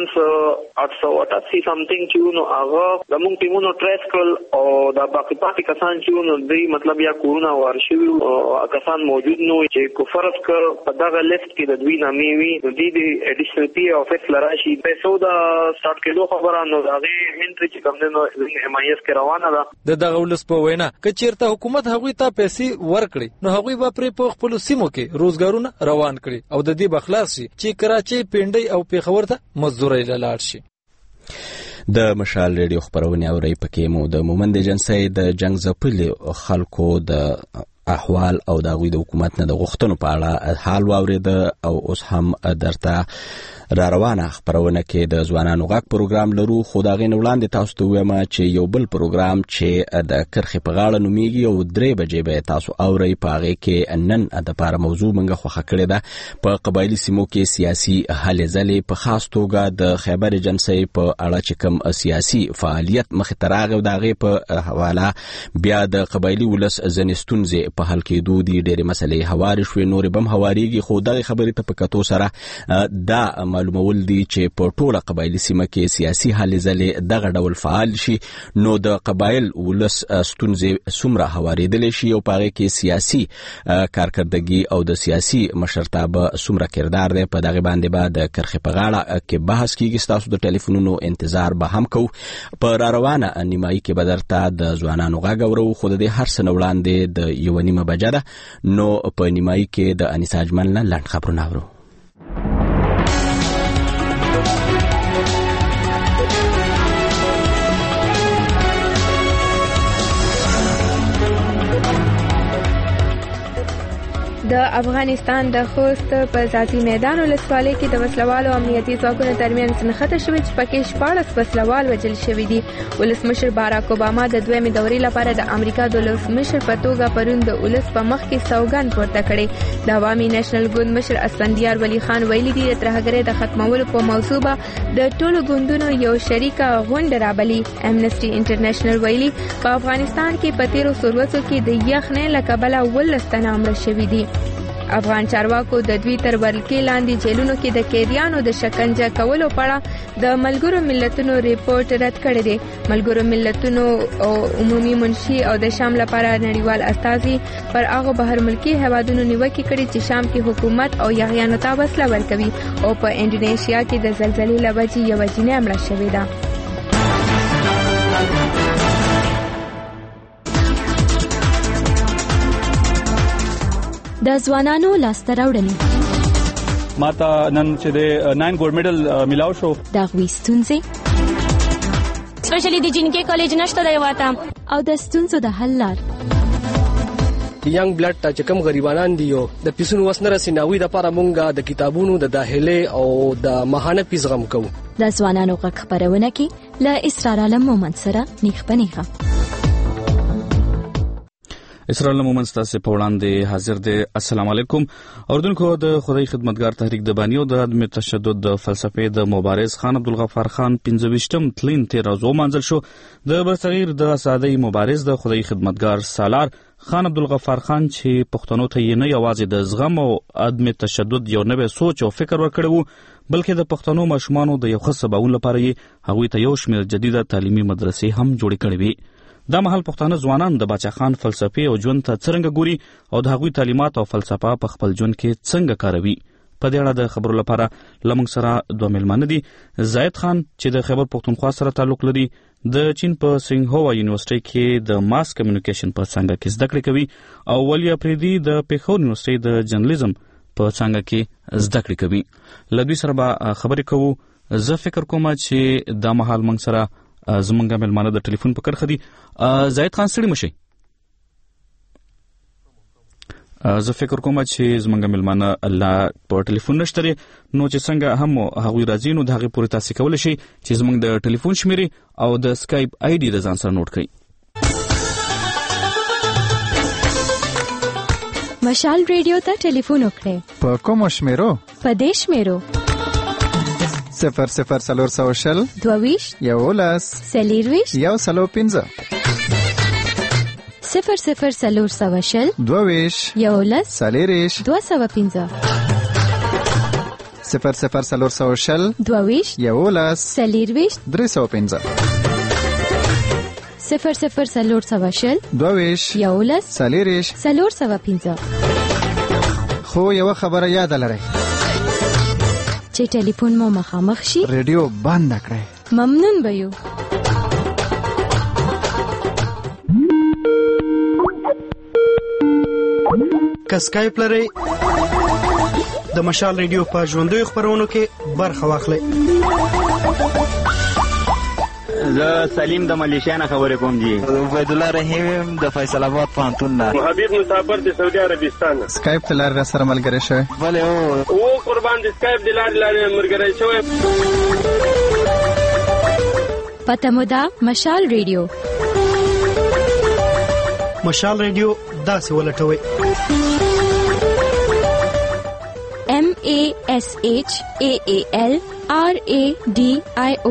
888 سمثینګ چې نو هغه د موږ ټیمونو ټریس کړل او دا باقي پاتې کسان چې نو دوی مطلب یا کورونه ورشوي کسان موجود نو چې کو فرض کړ په دغه لیست کې د دوی نامې وي نو دوی د اډیشنل پی افیس لراشي پیسو دا سٹارټ کېدو خبره نو دغه انټری چې کوم نو ایم آی اس کې روانه ده. د دغه ولس په وینا که چیرته حکومت هغوی ته پیسې ورکړي نو هغوی به پرې په خپل سیمو کې روزګارونه روان کړي او د دې بخلاص شي چې کراچي پنډي او پیښور ته مزدوري لاړ شي. د مشال ریډیو خپرونې اوري پکې مو د مومند ایجنسی د جنگ ځپلي خلکو د احوال او د غوی د حکومت نه د غوښتنو په اړه حال واورید او اوس هم درته را روانه خبرونه کې د ځوانانو غږ پروګرام لرو، خو دا غي وړاندې تاسو ته وایم چې یو بل پروګرام چې د کرخې په غاړه نومیږي او 3 بجې به تاسو اورئ. په هغه کې نن د لپاره موضوع منګه خوښه کړې ده په قبایلی سیمو کې سیاسي هلې ځلې، په خاص توګه د خیبر جنسي په اړه چې کوم سیاسي فعالیت مخې ته راغی، د هغې په حواله بیا د قبایلی ولس ځینې ستونزې په حل کېدو دي. ډېرې مسلې هوارې شوې، نورې به هم هوارېږي، خو دغې خبرې ته په کتو سره دا معلومول دي چې په ټوله قبایلی سیمه کې سیاسي هلې ځلې دغه ډول فعال شي، نو د قبایل ولس ستونزې څومره هوارېدلی شي او په هغې کې سیاسي کارکردګي او د سیاسي مشرتابه څومره کردار دی. په دغې باندې به د کرخې په غاړه کې بحث کېږي. ستاسو د ټلیفونونو انتظار به هم کوو. په را روانه نیمایي کې به درته د ځوانانو غږ اورو، خو د دې هر څه نه وړاندې د 1:30 بجه ده، نو په نیمایي کې د انیسا اجمل نه لنډ خبرونه اورو. د افغانستان د خوست په ذاتي میدان ولسوالۍ کې د وسلوالو امنیتي ځواکونو ترمنځ نښته شوې چې پکې 14 وسلوال وژل شوي دي. ولسمشر باراک اوباما د 2مې دورې لپاره د امریکا د ولسمشر په توګه پرون د ولس په مخ کې سوګند پورته کړي. د عوامي نېشنل ګوند مشر اسفندیار ولی خان ویلي دي د ترهګرۍ د ختمولو په موضوع به د ټولو ګوندونو یو شریکه غونډه رابلي. امنسټي انټرنیشنل ویلي په افغانستان کې په تیرو سروسو کې د یخنۍ له کبله 12 تنه مړه شوي دي. افغان چارواکو د دوی تر ورلکې لاندې جیلونو کې د قیدیانو د شکنجه کولو په اړه د ملګرو ملتونو ریپورت رد کړی دی. ملګرو ملتونو او عمومي منشي او د شام لپاره نړیوال استازي پر هغه بهر ملکی هوادونو نیوکه کړې چې شام کې حکومت او یاغیانو ته وسله ورکوي او په انډونیشیا کې د زلزلې له وجې یوه جینۍ مړه شوې ده. د ځوانانو لاسته راوړنې ماته نن چې د 9 ګولډ میډل ملاو شو، د غوي ستونزې سپیشلی د جنکې کالج نشته دی واته او د ستونزو د حل لار. ینګ بلډ چې کوم غریبانان دي یو د پیسونو وسنه رسیناوي د لپاره مونږه د کتابونو د داخله او د ماهانه پیس غم کوو. د ځوانانو غږ خبرونه کې ل اسرار علم مومند سره نیخ پنیخه. اسرائیل مومن ستاسو په وړاندې حاضر دی. السلام علیکم اوردونکو. د خدای خدمتګار تحریک د بانیو د عدم تشدد د فلسفې د مبارز خان عبدالغفار خان 25م تلین 13 منځل شو. د برصغیر د آزادۍ مبارز د خدای خدمتګار سالار خان عبدالغفار خان چې پښتنو ته یې نه یوازې د زغم او عدم تشدد یو نوې سوچ او فکر ورکړی وو، بلکې د پښتنو ماشومانو د یو ښه سباوون لپاره یې هغوی ته یو شمېر جدیده تعلیمي مدرسې هم جوړې کړې وې. دا مهال پښتانه ځوانان د باچا خان فلسفې او ژوند ته څرنګه ګوري او د هغوی تعلیمات او فلسفه په خپل ژوند کې څنګه کاروي. په دې اړه د خبرو لپاره لمونږ سره دوه مېلمانه دي. زاید خان چې د خیبر پښتونخوا سره تعلق لري، د چین په سنګهوا یونیورسيټي کې د ماس کمیونیکیشن په څانګه کې زده کړې کوي، او ولی افریدي د پیښور یونیورسيټي د جرنالیزم په څانګه کې زده کړې کوي. له دوی سره به خبرې کوو. زه فکر کوم چې دا مهال موږ سره زمونږ مېلمانه د ټلیفون په کرخه دي. زاید خان ستړي مشئ. زه فکر کوم چې زمونږ مېلمانه الله په ټلیفون نشته، نو چې څنګه هم هغوی راځي نو د هغې پورې تاسې کولی شئ چې زمونږ د ټلیفون شمیرې او د سکایپ آی ډي د ځان سره نوټ کړئ. مشال ریډیو ته ټلیفون وکړئ. په کومو شمیرو؟ په دې شمیرو 0040 22 11 40 105 0040 22 11 40 205 0040 22 11 40 305 0040 22 11 40 305. خو یو خبره یاد لرئ چې ټلیفون مو مخامخ شي ریډیو بند کړئ. ممنون به یو. که سکایپ لرئ د مشال ریډیو په ژوندیو خبرونو کې برخه واخلئ. زه سلیم د ملیشیا نه خبرې کوم جی. عبید الله رحیم د فیصل آباد پوهنتون نه. حبیب مسافر د سعودي عربستان. سکایپ ته لارې سره ملګری شوی. بله او قربان د سکایپ د لارې ملګری شوی. پته مو ده مشال ریډیو. مشال ریډیو داسې ولټوي MASHAALRADIO.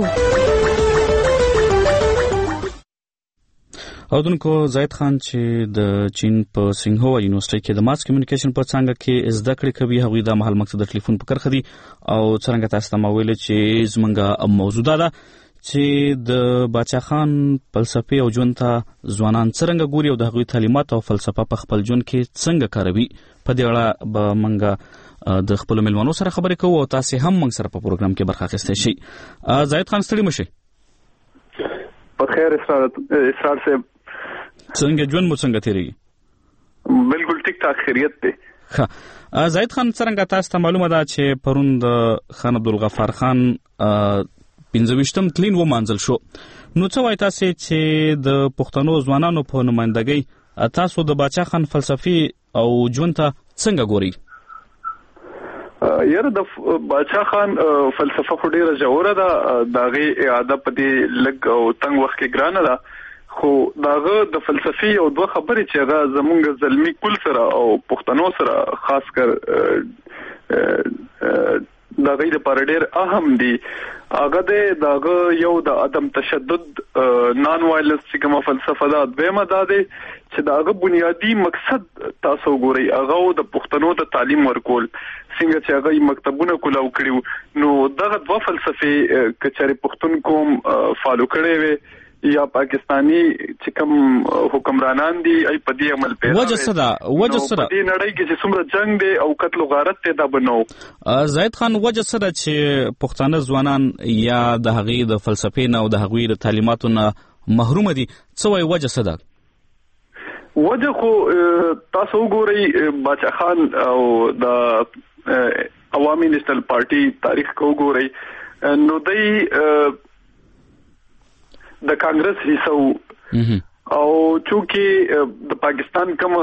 اودونکو زاید خان چې د چین په سنګهوا یونیورسيټي کې د ماس کمیونیکیشن په څانګه کې زده کړې کوي، هغوی د مهال مقصد د ټلیفون په کرخه دي او څنګه تاسو ته ویل چې زمونږه موضوع ده چې د باچا خان فلسفه او ژوند ته ځوانان څنګه ګوري او د هغوی تعلیمات او فلسفه په خپل ژوند کې څنګه کاروي. په دې اړه به موږ د خپل ملمنو سره خبرې کوو او تاسو هم موږ سره په پروګرام کې برخه اخیستئ شئ. زاید خان ستړي مشئ. په خیر اسرار صاحب څنګه ژوند مو څنګه تیریږي؟ بالکل ټیک ټاک خیریت دی. ښه زاید خان څنګه تاسو ته معلومه ده چې پرون د خان عبدالغفار خان 15 تلین ومانځل شو، نو څه وایي تاسو چې د پښتنو ځوانانو په نمائندګۍ تاسو د باچا خان فلسفي او ژوند ته څنګه ګورئ؟ یاره د باچا خان فلسفه خو ډیره ژوره ده، داغه اعاده په دې لږ او تنگ وخت کې ګرانه ده، خو داغه د فلسفي او دوه خبرې چې هغه زمونږ زلمی کل سره او پښتنو سره خاص کر داغه د پر ډیر اهم دي. هغه داغه یو د عدم تشدد نان وایلنس چې کومه فلسفه ده، دویمه ده چې داغه بنیادی مقصد تاسو ګورئ هغه د پښتنو ته تعلیم ورکول، څنګه چې هغه مکتبونه کولاو کړیو. نو دغه دوه فلسفي کچاري پښتون کوم فالو کړي وي یا پاکستانی چې کوم حکمرانان دي ای په دې عمل پیدا وجه صدا دې نړۍ کې چې څومره جنگ دی او قتل او غارت ته دا بنو. زاید خان وجه صدا چې پښتانه ځوانان یا د هغې د فلسفې نه او د هغوی د تعلیماتو نه محروم دي، څه وایي وجه صدا؟ وجه خو تاسو وګورئ باچا خان او د عوامي نېشنل پارټي تاریخ کو وګورئ نو دی د کانګرس حصو او چونکی د پاکستان کوم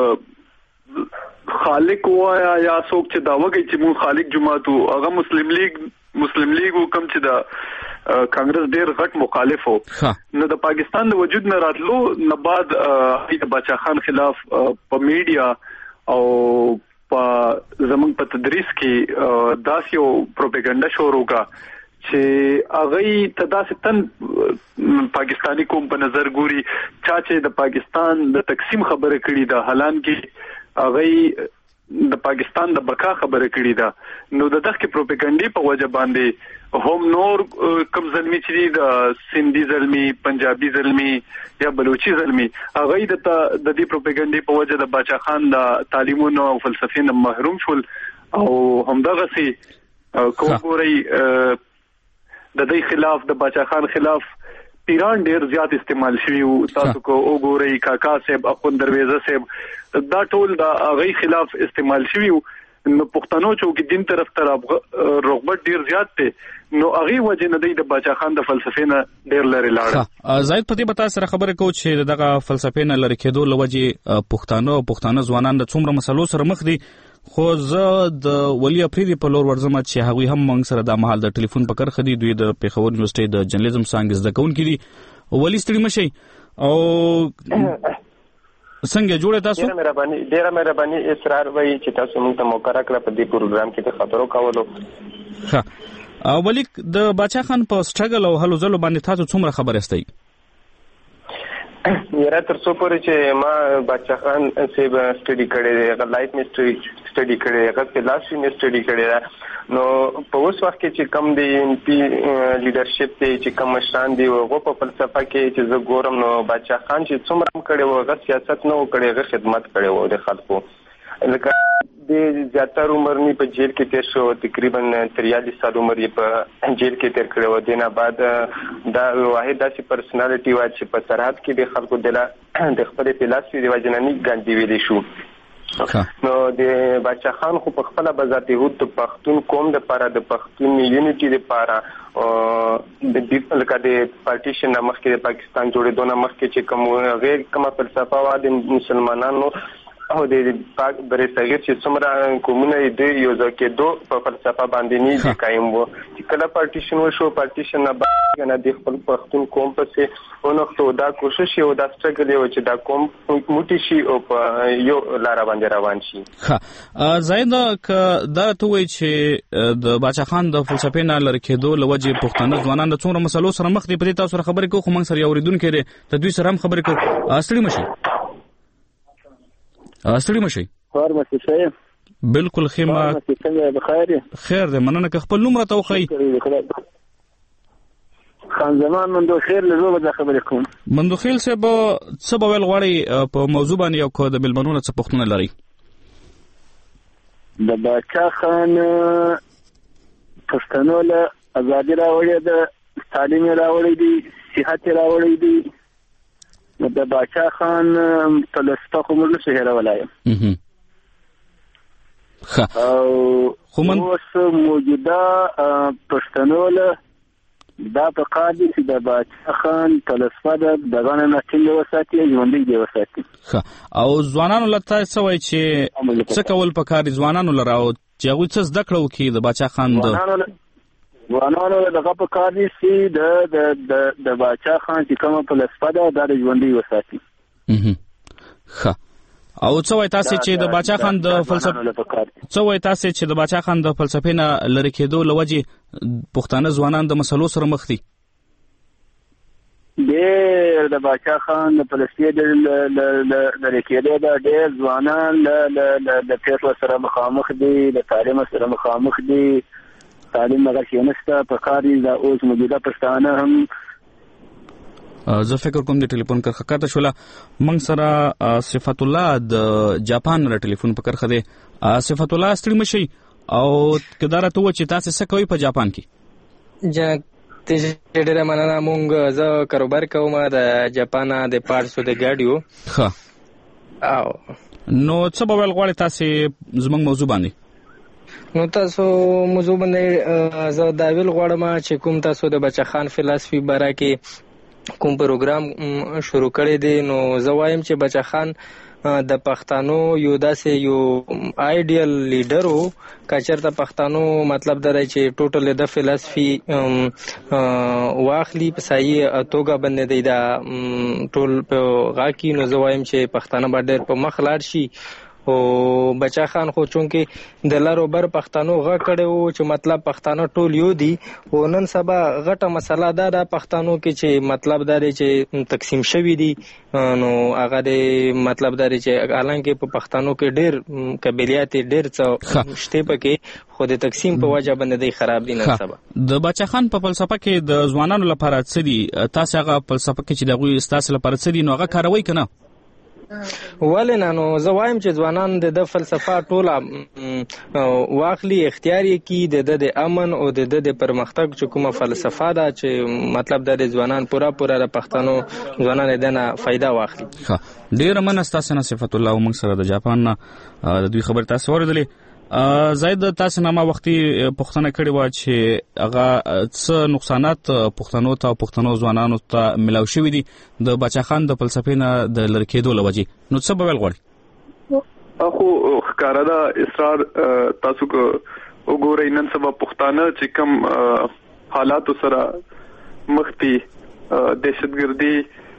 خالق وایا یا څوک چې دا وګي چې مون خالق جماعت هغه مسلم لیگ کوم چې د کانګرس ډیر غټ مخالف وو. نو د پاکستان د وجود نه راتلو نه بعد د باچا خان خلاف په میډیا او په زمونږ په تدریس کې داسیو پروپاګاندا شروع کا چې هغه تداسې تن پاکستانی کوم په نظر ګوري چې د پاکستان د تقسیم خبره کړي ده، حالان کې هغه د پاکستان د بقا خبره کړي ده. نو دغه پروپاګاندا په وجه باندې هم نور کم زلمی چې د سندي زلمی، پنجابي زلمی یا بلوچي زلمی هغه د دې پروپاګاندا په وجه د باچا خان د تعلیمونو او فلسفې نه محروم شول او همدغه سي کوموري د دې خلاف د باچا خان خلاف پیران ډیر زیات استعمال شوی او تاسو کو وګورئ کاکا صاحب اخوند درویزه صاحب دا ټول د هغه خلاف استعمال شوی نو پښتنو چې دین طرف رغبت ډیر زیات دی نو هغه وجه نه دی د باچا خان د فلسفې نه ډیر لري لاړ. زاید پتی بتا سره خبره کو چې دغه فلسفې نه لری کېدو لوجه پښتانه ځوانان د څومره مسلو سره مخ دي، خو زه د ولی افریدي په لور ورځم چې هغوی هم موږ سره د مهال د ټلیفون په کرخه دي. دوی د پیښور یونیورسيټي د جرنالیزم څانګې زده کوونکي دي. ولی ستړي مشئ او څنګه جوړه تاسو؟ ډیره مهرباني اصرار وایي چې تاسو موږ ته موقع راکړه په دې پروګرام کې د خبرو کولو. ښه ولی د باچا خان په سټرګل او هلو ځلو باندې تاسو څومره خبر استئ؟ یاره تر څو پورې چې ما باچا خان سیب سټډي کړی دی، هغه لایف می سټډي کړی دی، هغه فلسفي می سټډي کړی دی. نو په اوس وخت کې چې کم دی ان پی لیډرشپ دی چې کم مشران دی هغه په فلسفه کې چې زه ګورم نو باچا خان چې څومره کړی و هغه سیاست نه کړی، هغه خدمت کړی و د خلکو. لکه د زیاتره عمر نه په جیل کې تیر شو، تقریبا 43 سال عمر یې په جیل کې تیر کړی و. دینه بعد دا واحد داسې پرسنالټي و چې په سرحد کې د خلکو د خپل فلسفي د وجناني ګاندی ویلې شو نو د باچا خان خو په خپل بذات یهود د پښتون قوم د لپاره د پښتون یونټي لپاره د دې لکه د پارټیشن مخکې د پاکستان جوړېدو نه مخکې چې کوم غیر کومه فلسفه وا د مسلمانانو او د برې صغیر چې څومره قومونه د یو ځکه دوه په فلسفه باندې نه قایم وو چې کله پارټیشن وشو پارټیشن نه باندې د خپل پښتون قوم پسې ونختو دا کوشش یو دا سټرګل یو چې دا قوم موټی شي او په یو لار باندې روان شي. ها زاید ک دا ته وای چې د باچا خان د فلسفې نه لری کېدو لوجه پښتون ځوانان د څومره مسلو سره مخ دي په دې تاسو خبرې کوو خو موږ سره اوریدونکو لري د دوی سره هم خبرې کوو. اصلي مشي اصلي مشي فارمسي شي بالکل خیمه بخیر خیر دې مننه که خپل نوم راته وخی. خان زمان مندوخیل له زوبه خبرې کوم. مندوخیل صاحب څه به ول غواړي په موضوع باندې یو کو د بلمنونه څه پښتون لري؟ د باچا خان پښتنو له ازادي راوړې ده تعلیم راوړې دي صحت راوړې دي نو د باچا خان تلسته خو موږ څه هېرولای او اوس موجوده پښتنو له دا په کار دي چې د باچا خان تلسفه دغه نه ټینګ وساتي ژوندۍ دی وساتي. او ځوانانو لته څه وایي چې څه کول په کار ځوانانو لره او چې هغوی څه زده کړه وکړي د باچا خان ځوانانو دغه په کار دي چې د باچا خان چې کومه فلسفه ده دا د ژوندۍ وساتي. ښه او څه وایي تاسې چې د باچا خان د فلسفې نه لرې کېدو له وجې پښتانه ځوانان د مسلو سره مخ دي؟ ډېر د باچا خان د فلسفې لرې کېدو ده ډېر ځوانان د پیښو سره مخامخ دي د تعلیم سره مخامخ دي. تعلیم هغه شی نشته په کار دي د اوس موجوده پښتانه هم. زه فکر کوم د ټلیفون کرخه کاته شوله موږ سره صفت الله د جاپان را ټلیفون په کرخه دی. صفت الله ستړي مشي او کداره ته و چې تاسو څه کوي په جاپان کې؟ ډېره مننه. مونږ زه کاروبار کوم د جاپان د پارسو د ګاډیو. ښه او نو څه به ول غواړئ تاسو زموږ موضوع باندې؟ نو تاسو موضوع باندې زه دا ویل غواړم چې کوم تاسو د بچا خان فلسفي باره کې کوم پروګرام شروع کړی دی نو زه وایم چې بچا خان د پښتنو یو داسې یو آیډیل لیډر وو که چېرته پښتنو مطلب دا دی چې ټوټل د فلسفي واخلي په صحیح توګه باندې دی دا ټول په غا کې نو زه وایم چې پښتانه به ډېر په مخ لاړ شي. او بچا خان خو چونکې د لارو بر پښتنو غا کړی وو چې مطلب پښتانه ټول یو دي او نن سبا غټه مسله دا د پښتنو کې چې مطلب دا دی چې تقسیم شوي دي نو هغه د مطلب دا دی چې حالانکې په پښتنو کې ډېر قبیلیات ډېر څه شته پکې خو د تقسیم په وجه باندې دی خراب دي نن سبا. د بچا خان په فلسفه کې د ځوانانو لپاره څه دي؟ تاسو هغه فلسفه کې چې دغوی ستاسو لپاره څه دي نو هغه کاروئ که نه؟ ولې نه نو زه وایم چې ځوانان د فلسفه ټوله واخلي اختیار یې کړي د امن او د پرمختګ چې کومه فلسفه ده چې مطلب د ځوانان پوره د پښتنو ځوانان دنه فایده واخلي. ډېره مننه ستاسو نه صفت الله. موږ سره د جاپان نه د دوی خبر تاسو اوریدلې. زاید تاسو نه ما وختي پښتنه کړې و چې هغه څه نقصانات پښتنو ته پښتنو ځوانانو ته ملاو شوي دي د باچا خان د فلسفې نه د لرې کېدو له وجې نو څه به ویل غواړي؟ خو ښکاره ده اصرار تاسو که وګورئ نن سبا پښتانه چې کوم حالاتو سره مخ دي دهشتګردي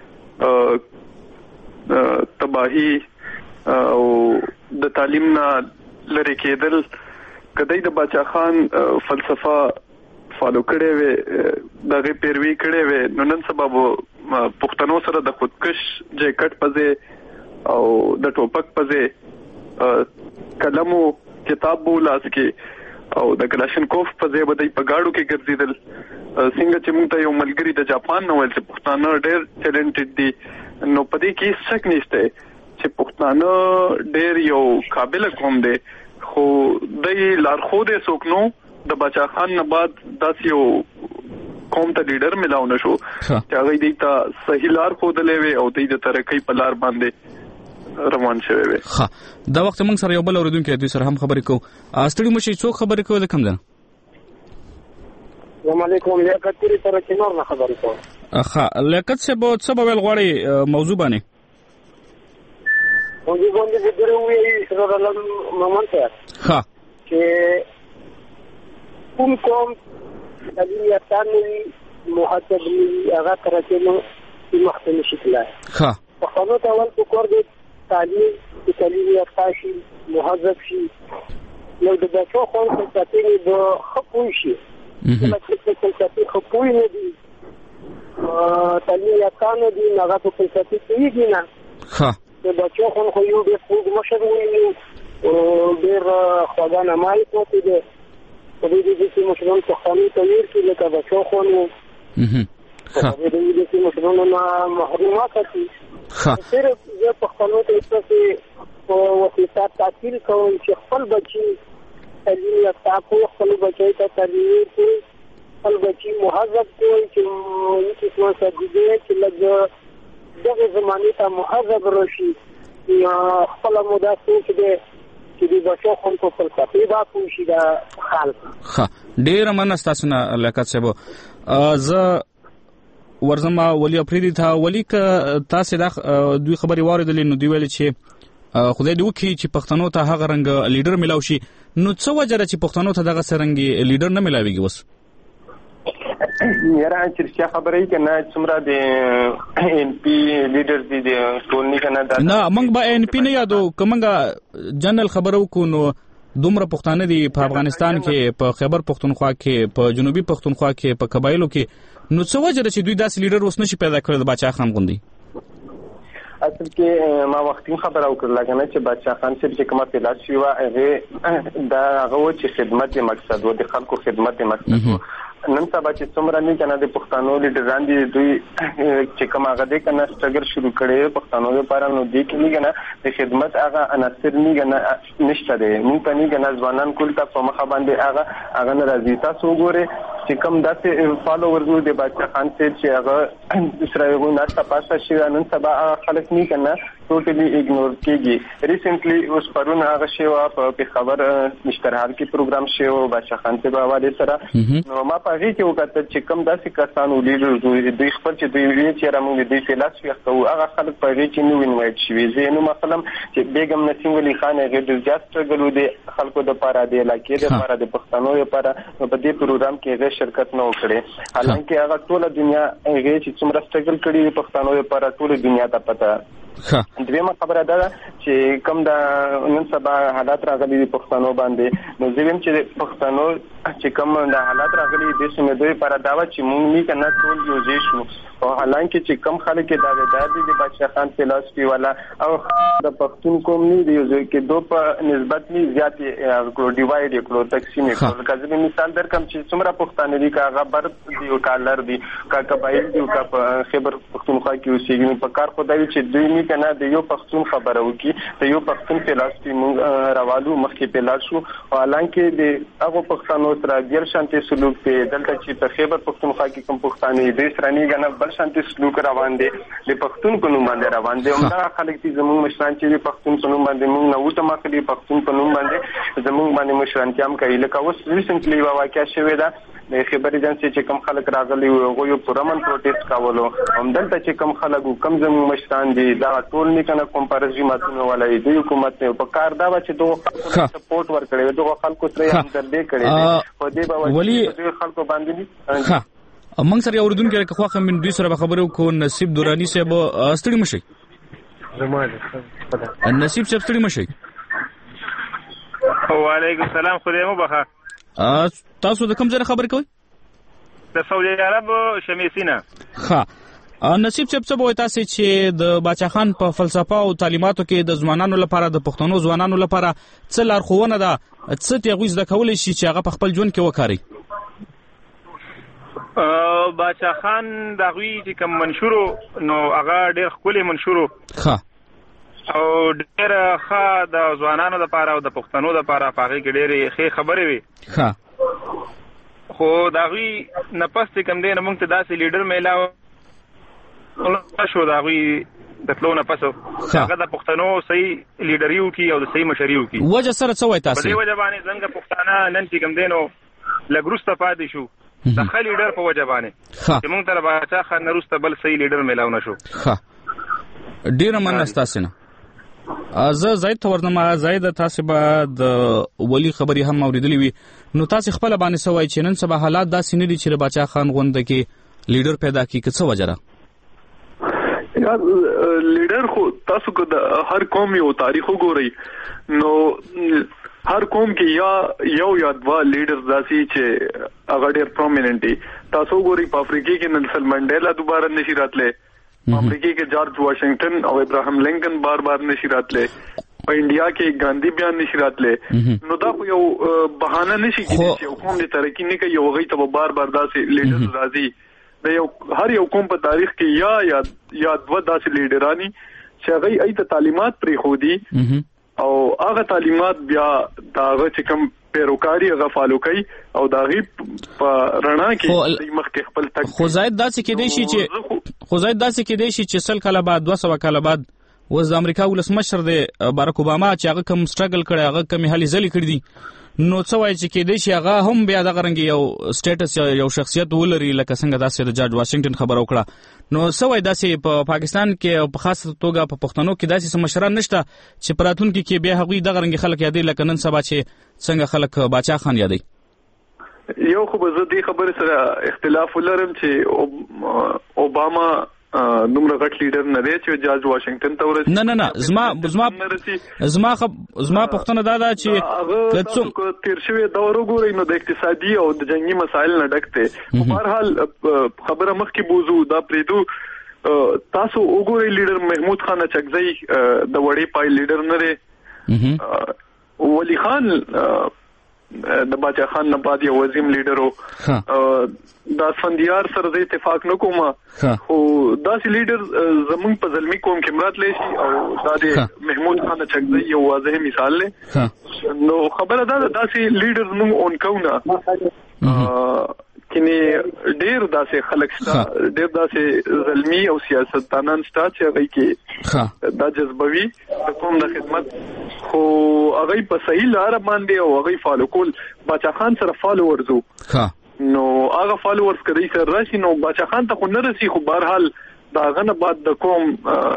تباهي او د تعلیم نه لری کېدل کدی د باچا خان فلسفه فالو کړي وي دغه پیروي کړي وي نو نن سبا پښتنو سره د خودکش جیکټ پځه او د ټوپک پځه قلمو کتاب بولاس کې او د کلاشنکوف پځه بدای په گاډو کې ګرځیدل څنګه چې موږ ته یو ملګری د جاپان نو ول چې پښتانه ډېر ټیلنټډ دي نو پدې کې شک نشته چې پښتانه ډېر یو قابل قوم دي خو د لارښود سوکنو د بچا خان نه بعد داس یو قوم ته لیډر ملاو نشو چې هغه دې ته صحیح لار خو دلې وي او دې د ترقۍ په لار باندې روان شوی وي. ها دا وخت موږ سره یو بل اوریدونکو دوی سره هم خبرې کوو. ستړي مشي څوک خبرې کوي د کوم ځای؟ السلام علیکم یا کتری تر چنور نه خبرې کوم. لیاقت صاحب څه به ویل غواړي موضوع باندې؟ موضوع باندې د دروي سره مومن صاحب چې کوم تعلیم یافتانه محتب هغه ترڅو مختلف شکل ها په خپل ډول په کور د تعلیم یافته شي مهذب شي نو د بچو خو څه د خپوي شي فلسفي خپوي نه دي تعلیم یافتانه دي هغه په فلسفي کېږي نه ها د بچو خو یو د خوب مشر وي او ډېر خدانه مای کوي د دې چې مشران په خاني تغیر کې لکه بچو خو نو ها د دې چې مشران نه محرومات دي صرف یو په خپل ته چې وسیلات تحصیل کوي چې خپل بچي تعلیم یافته کوي خپل بچي ته تعلیم کوي خپل بچي مهذب کوي چې څه څه دي چې لږ دغه زمانه ته مهذب راشي خپل مدافع کې چې د بچو خو په فلسفي با کوشي دا خال ها ډیر مننه تاسو نه لیاقت صاحب ز ورزما ولی افریدی ته ولی ک تاسو دا دوی خبري واردلې نو دی ویل چې خدای دې وکړي چې پښتنو ته هغه رنګ لیډر ملاوي شي نو څه وجه چې پښتنو ته دغه سرنګي لیډر نه ملاويږي وس یاره چې خبرې کنه څومره د ان پی لیډر دي د ټولنی کنه نه موږ به ان پی نه یادو کومه جنرال خبرو کو نو دومره پښتانه دي په افغانستان کې په خیبر پښتونخوا کې په جنوبي پښتونخوا کې په قبایلو کې نو څه وجه چې دوی داسې لیډر اوس نشي پیدا کړل د باچا خان غوندي اصل کې ما وختي خبر او کړل کنه چې باچا خان چې کومه پیدا شي وا هغه دا هغه چې خدمت یې مقصد و د خلکو خدمت یې مقصد و نن سبا چې څومره نه کنه د پښتنو لیډران دي دوی چې کوم هغه د کنه سټرګل شروع کړي پښتنو لپاره نو دي کې نه کنه د خدمت هغه عناصر نه کنه نشته دي مونږ ته نه کنه ځوانان کول ته په مخه باندې هغه ناراضي تاسو وګوره چې کوم داسې فالوورز د باچا خان چې هغه اسرائیل نه تاسو شي نن سبا خلک نه کنه ټوټلی ایګنور کیږي ریسنټلی اوس پرونه هغه شی په خبر مشترحال کې پروګرام شی او باچا خان په حواله سره نو ما په هغه کې وکړه چې کوم داسې کسانو لیډر دوی خپل چې دوی وی چې رامو دي فلسفي خو هغه خلک په هغه کې نو وینوایټ شي زینو مثلا چې بیگم نسیم ولی خان هغه د جاسترګلو دي خلکو د پاره دی علاقې د پاره د پښتنو لپاره په دې پروګرام کې هغه شرکت نه وکړي حالانکه هغه ټول دنیا هغه چې څومره سټرګل کړي د پښتنو لپاره ټول دنیا ته پته دویمه خبره ده چې کوم د نن سبا حالات راغلي د پښتنو باندې نو زم چې پښتنو چې کوم د حالات راغلي د سیمه دوی پر داوا چې مونږ نه کنه ټول یو ځای شو او حالانکه چې کوم خلک د داویدار دي د باچا خان فلسفي والا او د پښتون قوم نه دی چې دوه په نسبت نه زیات ډیوایډ کړو تقسیم کړو کله مثال درکم چې څومره پښتانه دي کاغه بر دی او کالر دي کا قبایل دي کا خیبر پښتونخوا کې اوسېږي په کار خدای چې دوی نه کنه د یو پښتون خبره وکي د یو پښتون فلسفي مونږ راوالو مخکې پلاړ شو حالانکه د هغه پښتنو سره ډیر شانتي سلوک په دلته چې په خیبر پښتونخوا کې کوم پښتانه دي سرنی غنه بل شانتي سلوک روان دي د پښتون په نوم باندې روان دي همدا خلک چې زموږ مشران چې پښتون په نوم باندې مونږ نو ته مخلي پښتون په نوم باندې زموږ باندې مشران کې هم کوي لکه اوس ریسنټلی واقعیا شوې ده د خبر ایجنسی چې کوم خلک راغلي وو یو پرمن پروټیسټ کاولو همدلته چې کوم خلک کم زموږ مشران دي دا ټول نه کنه کمپارزیماتونه ولای دی حکومت په کار دا چې دوه سپورټ ورکړي دوه خلکو سره هم درې کړي په دې باندې خلکو باندې ها موږ سره اوردون کې خو خو من دوی سره خبرو کو نصیب دورانی صاحب استړي مشي نصیب صاحب استړي مشي وعلیکم السلام خدای مو بخا تاسو د کوم ځای خبر کوئ د سعودي عرب شمیسینه ها نصیب صاحب څه وایي تاسو چې د باچا خان په فلسفه او تعلیماتو کې د ځوانانو لپاره د پښتنو ځوانانو لپاره څه لارښوونه ده څه تیغوي زده کولای شي چې هغه په خپل ژوند کې وکړي باچا خان دغوی چې کوم منشورو نو هغه ډېر ښکلی منشورو ها او ډېر ښه د ځوانانو لپاره او د پښتنو لپاره په هغې کې ډېرې ښې خبرې وي ها خو دغوی نه پس چې کوم دی نو موږ ته داسې لیډر میلاو شو دغوی د تلو نه پس هغه د پښتنو صحیح لیډریو کی او د صحیح مشریو کی وجه سره څه وای تاسو په دې وجه باندې څنګه پښتانه نن چې کوم دینو لګروسته پاتې شو د خل لیډر په وجه باندې چې موږ تر باچا خان نروسته بل صحیح لیډر ملاو نشو ډیر مننه تاسو نه زه زید تورنما زید تاسو به د ولی خبري هم اوریدلې وي نو تاسو خپل باندې سوای چې نن سبا حالات داسې نه دي چې باچا خان غونډه کې لیډر پیدا کی څه وجه را یار لیډر خو تاسو کو د هر قوم یو تاریخ وګورئ نو هر قوم کې یا دوا لیډرز داسي چې هغه ډېر پرومیننت دي تاسو ګوري په افریقا کې نلسن منډیلا دوباره نشي راتله په افریقا کې جارج واشنگټن او ابراهیم لینکن بار نشي راتله په انډیا کې ګاندھی بیا نشي راتله نو دا خو یو بهانه نشي کېدی چې قوم دې ترقی نه کوي یو غي ته بار داسي لیډرز راځي د یو هر یو قوم په تاریخ کې یا دوا داسي لیډرانی چې هغه ایت تعلیمات پرې خو دي او هغه تعلیمات بیا داغه چې کوم پیروکاری هغه فالو کوي او داغي په رڼا کې مخکې خپل تک خو زائد داسې کې دی چې سل کاله بعد 200 کاله بعد وز د امریکا ولسمشر دی باراک اوباما چې هغه کوم سټرګل کړی هغه کوم هلي ځلې کړی دي نو څه وایي چې کې دی چې هغه هم بیا د غرنګ یو سټیټس یو شخصیت ولري لکه څنګه داسې د جارج واشنگټن خبر وکړه نو څه وایي داسې په پاکستان کې په خاصه توګه په پښتنو کې داسې مشران نشته چې پراتونکو کې بیا هغوی د غرنګ خلک یادې لکه نن سبا چې څنګه خلک باچا خان یادې یو خو به زه دې خبرې سره اختلاف ولرم چې اوباما دومره غټ لیډر نه دی چې جارج واشنگټن ته ورسېږي نه زما پښتنه دا ده چې کڅو تیر شوی دور وګورئ نو د اقتصادي او د جنگي مسایل نه ډک دی په هر حال خبره مخکې بوزو دا پریدو تاسو وګورئ لیډر محمود خان چکزی د وړې پای لیډر نه دی ولی خان د باچا خان نه بعد یو وزیم لیډر دا فندیار سره د اتفاق نکوم خو داسې لیډر زمونږ په زلمی قوم کې مراد لشي او دا د محمود خان چکزی یو واضح مثال دی نو خبره دا داسې لیډر موږ اون کوو کینی ډیر داسې خلک شته ډیر داسې زلمی او سیاستدانان شته چې هغه کې دا جذبوي د قوم د خدمت خو هغه په صحیح لار باندې او هغه فالو کول باچا خان سره فالوورز نو هغه فالوورز کړي سره راشي نو باچا خان ته خو نه رسی خو بهر حال دا غنه بعد د قوم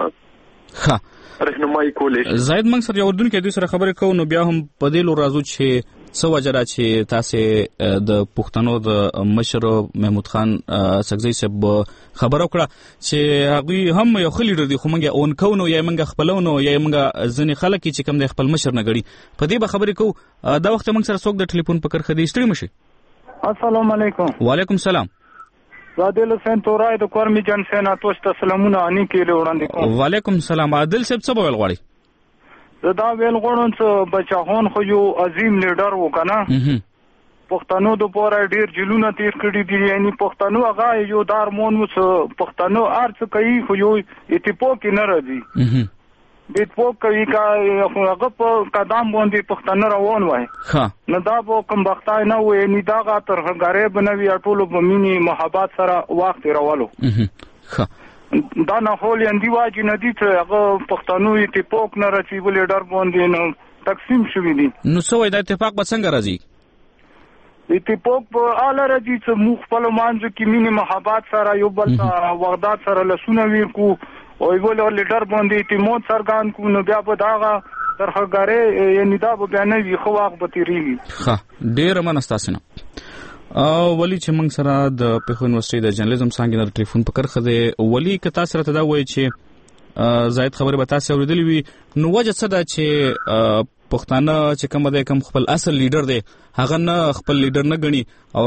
رهنمایي کولې زید منګ سره یو دن کې دوی سره خبرې کوو نو بیا هم په دې لور راځو چې څه وجه را چې تاسو د پښتنو د مشر محمود خان سکزی صاحب خبرو کړه چې هغه هم یو خلی ډیر دي خو موږ اون کو نو یا موږ خپلونو یا موږ ځنې خلک چې کوم د خپل مشر نه غړي په دې به خبرې کوو دا وخت موږ سره څوک د ټلیفون په کرخه دی ستړي مشي السلام علیکم وعلیکم السلام عادل حسین تورای د کورمی جن سینا تاسو سلامونه اني کې وړاندې کوم وعلیکم السلام عادل صاحب څه بول غواړي دا ویل غواړم چې بچاخون خو یو عظیم لیډر و کنه پښتنو د پوره ډیر جلونه تیر کړی دي یعنی پښتنو هغه یو دارمون و پښتنو ارڅ کوي خو یو اتفاق نه راځي د اتفاق کوي کا هغه په قدم باندې پښتنو روان وای نو دا به کوم وختای نه وای ني دا تر غریب بنوي ټولو په مینی محبت سره وخت راولو دا نه هول اندی واجی ندی ته هغه پښتنو اتفاق نه راځي ولې ډر باندې نو تقسیم شوی دي نو سوې د اتفاق په څنګه راځي اتفاق په اعلی راځي چې موږ خپل مانځو کې مینه محبت سره یو بل ته وغدات سره لسونه ویرکو او یو لیډر باندې اعتماد سرګان کو نو بیا په داغه ترخګاره یعنی دا به نه وي خو واغ به تیریږي ښه ډیر منستاسنه ولی چې موږ سره د پیښو یونیورسيټي د جرنالیزم څنګه د ټلیفون په کرخه دی ولی که تاسو راته دا وایي چې زائد خبره به تاسو اوریدلې وي نو وجه څه ده چې پښتانه چې کوم د کوم خپل اصل لیډر دی هغه نه خپل لیډر نه غني او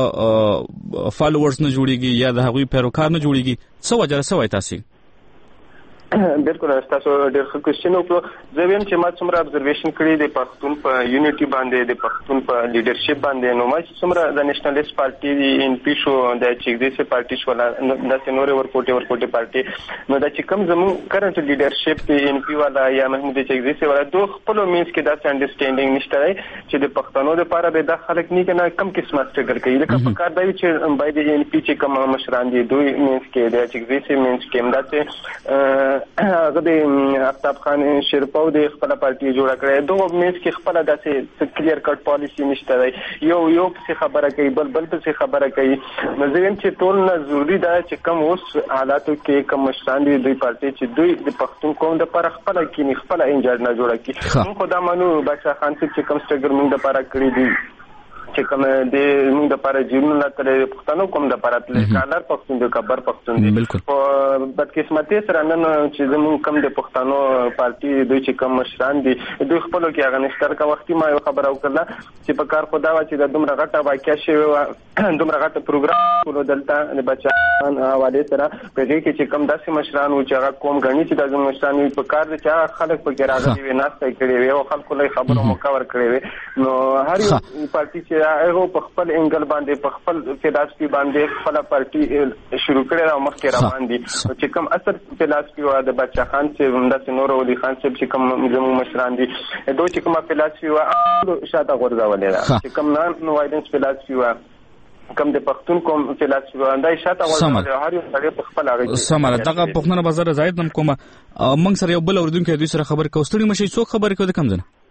هغه فالوورز نه جوړيږي یا د هغوی پیروکار نه جوړيږي څه وجه سوي تاسو بالکل تاسو ډېر ښه کوېسچن وکړو زه ویم چې ما څومره ابزرویشن کړی د پښتون په یونټي باندې د پښتون په لیډرشپ باندې نو ما چې څومره د نېشنلیست پارټي د ان پی شو د چګدي پارټي شو د سينوري ورکوټي پارټي نو دا چې کوم زموږ کرنٹ لیډرشپ د ان پی والا یا محمود چګدي والا دوه خپل مینس کې دا انډرستانډینګ نشته چې د پښتنو لپاره به د خلک نه کنه کم قسمه سټرګل کوي لکه په کار دی چې باید ان پی چې کوم مشران دي دوی مینس کې د چګدي مینس کې همداسې هغه د افتاب خان شیرپو د خپل پارټي جوړ کړی دوه میس کې خپل داسې کلیر کټ پالیسی نشته دی یو څه خبره کوي بل څه خبره کوي نو زه چې ټول نه ضروری ده چې کوم اوس حالاتو کې کوم مشران دي دوی پارټي چې دوی د پښتون قوم د پر خپل کې خپل انجاج نه جوړ کړي موږ خدای مانو بادشاہ خان چې کوم سټګر موږ د پاره کړی دي چې کوم د موږ د پاره جنونه تر پښتنو کوم د پاره تل کالر پښتون د کبر پښتون دي او بدقسمتي سره نن چې زموږ کوم د پښتنو پارټي دوی چې کوم مشران دي دوی خپل کې هغه نشتر کا وختي ما یو خبر او کړه چې په کار خدا وا چې د دومره غټه واقعیا شوی دومره غټه پروګرام کولو دلته د بچان حواله سره په دې کې چې کوم داسې مشران او چې هغه قوم غني چې د مشران په کار دي چې خلک په کې راغلي وي ناشته کړي وي او خلکو له خبرو مکور کړي وي نو هر یو پارټي چې هغه په خپل انګل باندې په خپل فلسفي باندې خپل پارټي شروع کړي او مخکې روان دي چې کوم اثر فلسفي او د بچا خان چې همداسې نور ولي خان چې کوم زموږ مشران دي دوی چې کوم فلسفي او شاته غورځولې ده چې کوم نن وایډنس فلسفي او کوم د پښتون کوم فلسفي باندې شاته غورځولې هر یو سره په خپل هغه سماره دغه پښتون بازار زاید نم کومه موږ سره یو بل اوردونکو دوی سره خبر کوستړي مشي څوک خبر کوي کم ځنه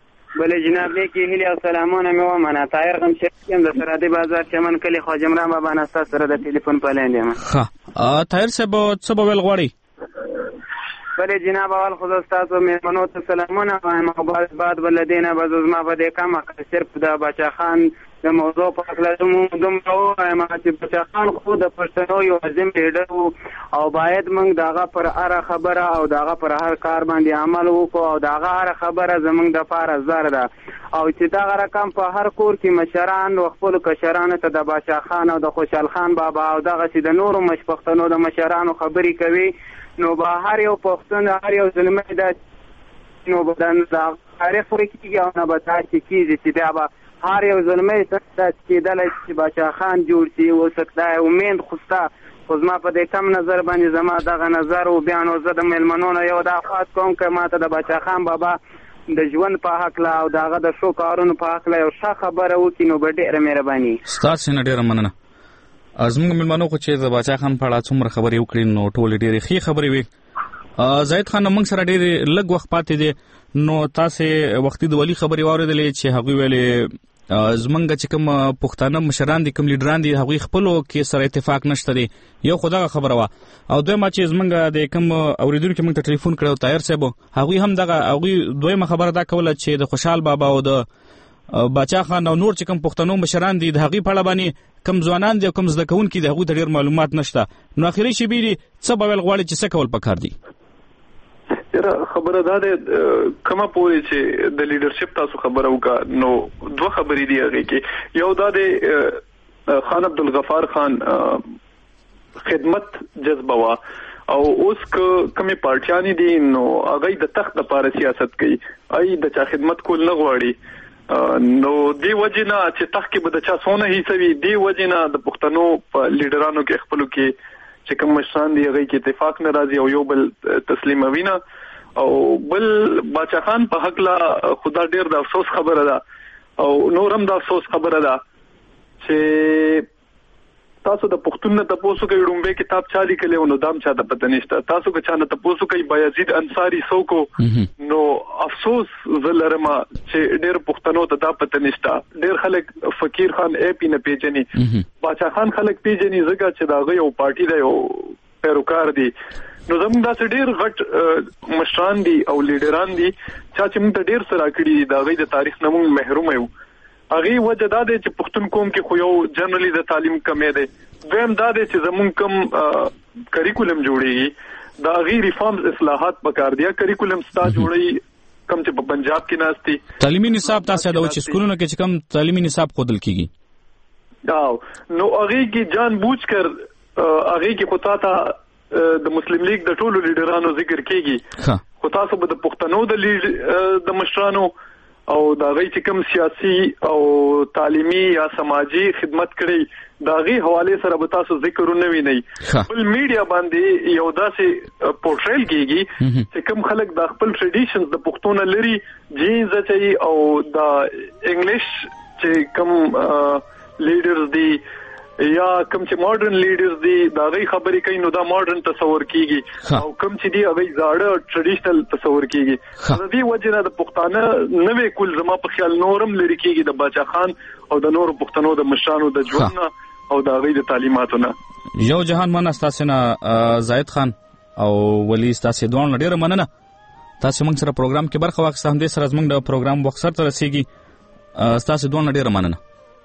بله جناب لیکي هلی او سلامونه مې ومنه طاهر غم شم د سرادي بازار چمن کلی خواجمران بابا نستا سره د ټلیفون په لاندې ما ها طاهر صاحب څه به ول غواړي بله جناب اول خو تاسو مېمنو ته سلامونه وایم بعد ولدينا بزما په دې کما صرف د بچا خان د موضوع په اړه دومره وایم چې بچا خان خو د پښتنو یو عظیم لیډر او باید موږ داغه پر هر خبره او داغه پر هر کار باندې عمل وکړو او داغه هر خبره زموږ د پاره زر ده او چې داغه رقم په هر کور کې مشران او خپل کشرانو ته د بچا خان او د خوشحال خان بابا او دغه چې د نورو مشپختنو د مشرانو خبرې کوي نو به هر یو پښتون هر یو ظلمي ده نو بدن دا تاریخ ورکیږي او نه به تاسو کیږي چې بیا به هر یو ظلمي څه کېدل چې بچا خان جوړ شي او سکتا امید خوستا خو زما په دې کم نظر باندې زما دغه نظر او بیان او زه د مېلمنونو یو دا خاص کوم که ماته د بچا خان بابا د ژوند په حق لا او دغه د شو کارونو په حق لا یو ښه خبره وکړي نو به ډېره مهرباني ستاسو نه ډېره مننه زموږ مېلمنو خو چې د بچا خان په اړه څومره خبرې وکړي نو ټولې ډېرې ښې خبرې وي زاید خان موږ سره ډېر لږ وخت پاتې دی نو تاسو وختي د ولی خبرې واورېدلې چې هغوی ویلې زمونږ چې کوم پښتانه مشران دي کوم لیډران دي هغوی خپلو کې سره اتفاق نشته دی یو خو دغه خبره وه او دویمه چې زمونږ د کوم اورېدونکي موږ ته ټلیفون کړی طاهر صاحب هغوی هم دغه هغوی دویمه خبره دا کوله چې د خوشحال بابا او د بچا خان او نور چې کوم پښتنو مشران دي د هغوی په اړه باندې کوم ځوانان دي او کوم زده کوونکي دي هغوی ته ډېر معلومات نشته نو اخري شیبې دي څه به ویل غواړي چې څه کول پکار دي خبره دا ده کومه پوهې چې د لیډرشپ تاسو خبره وکړه نو دوه خبرې دي هغه کې یو دا ده خان عبدالغفار خان خدمت جذبه وا او اوس کومه پارټیانی دي نو هغه د تخت لپاره سیاست کوي ای د چا خدمت کول نه غواړي نو دی وجنه چې تخت کې به د چا سونه هیڅوي دی وجنه د پښتنو په لیډرانو کې خپل کې چې کوم مشران دي هغه کې اتفاق ناراضي او یو بل تسلیموي نه او بل بچا خان په حق لا خدا ډیر د افسوس خبره ده او نورم د افسوس خبره ده چې تاسو د پښتون نه تاسو کوي رومبه کتاب چا لیکلو نو دام چا د پته نشته تاسو که چا نه تاسو کوي بایزید انصاری سوکو نو افسوس زلرما چې ډیر پښتنو ته دا پته نشته ډیر خلک فقیر خان اے پی نه پیژني بچا خان خلک پیژني زګه چې دا غي او پارټي دی او پیروکار دی نو زموږ داسې ډیر غټ مشران دي او لیډران دي چې موږ ته ډیر سره کړی دا غي د تاریخ نه موږ محروم یو اغه وجه دا دی چې پښتون قوم کې خو یو جنرالي د تعلیم کمې ده دویم دا دی چې زموږ کوم کریکولم جوړیږي دا غي ریفارمز اصلاحات پکار دي کریکولم ستا جوړي کم چې په پنجاب کې ناشتي تعلیمي نصاب تاسو د وچ سکولونو کې چې کم تعلیمي نصاب خودل کیږي نو اغه کې جان بوجھ کر اغه کې خطا ته د مسلم لیگ د ټولو لیډرانو ذکر کیږي خو تاسو به د پښتنو د مشرانو او دا غي چې کوم سیاسي او تعلیمي یا سماجی خدمت کړي دا غي حواله سره به تاسو ذکرونه ویني بل میډیا باندې یو داسې پورټریل کیږي چې کوم خلک د خپل ټریډیشنز د پښتون لري جینز چي او د انګلیش چې کوم لیډرز دي یا کوم چې ماډرن لیډرز دي دا غي خبرې کوي نو دا ماډرن تصور کیږي او کوم چې دی هغه زاړه ټریډیشنل تصور کیږي د دې وجه نه د پښتانه نوې کول زما په خیال نورم لري کیږي د باچا خان او د نورو پښتنو د مشرانو د ژوند او د غي د تعلیماتو نه. یو جهان من استاسنه زاید خان او ولی استاسې دوه ډیره مننه تاسو موږ سره پروګرام کې برخه واخیسته. هم دې سره زموږ د پروګرام وخت سره رسیدي. استاسې دوه ډیره مننه.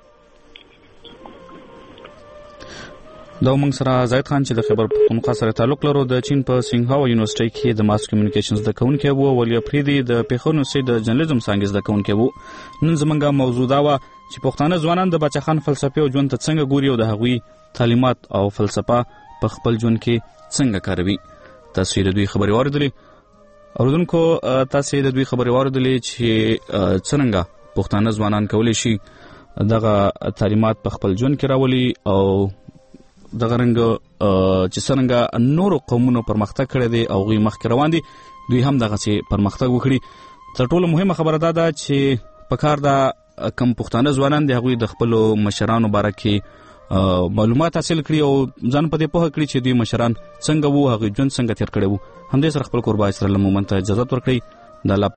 دا موږ سره زاید خان چې د خیبر پختونخوا سره تعلق لرو د چین په سینګهاو یونیورسيټي کې د ماس کمیونیکیشنز د کونکي وو ولې پریدي د پیښو نوسي د جرنالیزم څنګه د کونکي وو. نن زمونږه موضوع دا و چې پښتانه ځوانان د بچا خان فلسفي او ژوند ته څنګه ګوري او د هغوی تعلیمات او فلسفه په خپل ژوند کې څنګه کاروي. تاسو د دوی خبري واردلې اوردونکو تاسو د دوی خبري واردلې چې څنګه پښتانه ځوانان کولی شي دغه تعلیمات په خپل ژوند کې راولي او دغه رنګ چې څنګه نورو قومونو پرمختګ کړی دی او غوی مخکې روان دي دوی هم دغه سي پرمختګ وکړي. تر ټولو مهمه خبره ده چې په کار دا کم پښتانه ځوانان دي هغوی د خپل مشرانو باره کې معلومات حاصل کړي او ځان په دې پوهه کړي چې دوی مشران څنګه وو هغوی ژوند څنګه تیر کړی وو. همدې سره خپل قربای سره لمومن ته اجازه ورکړي. د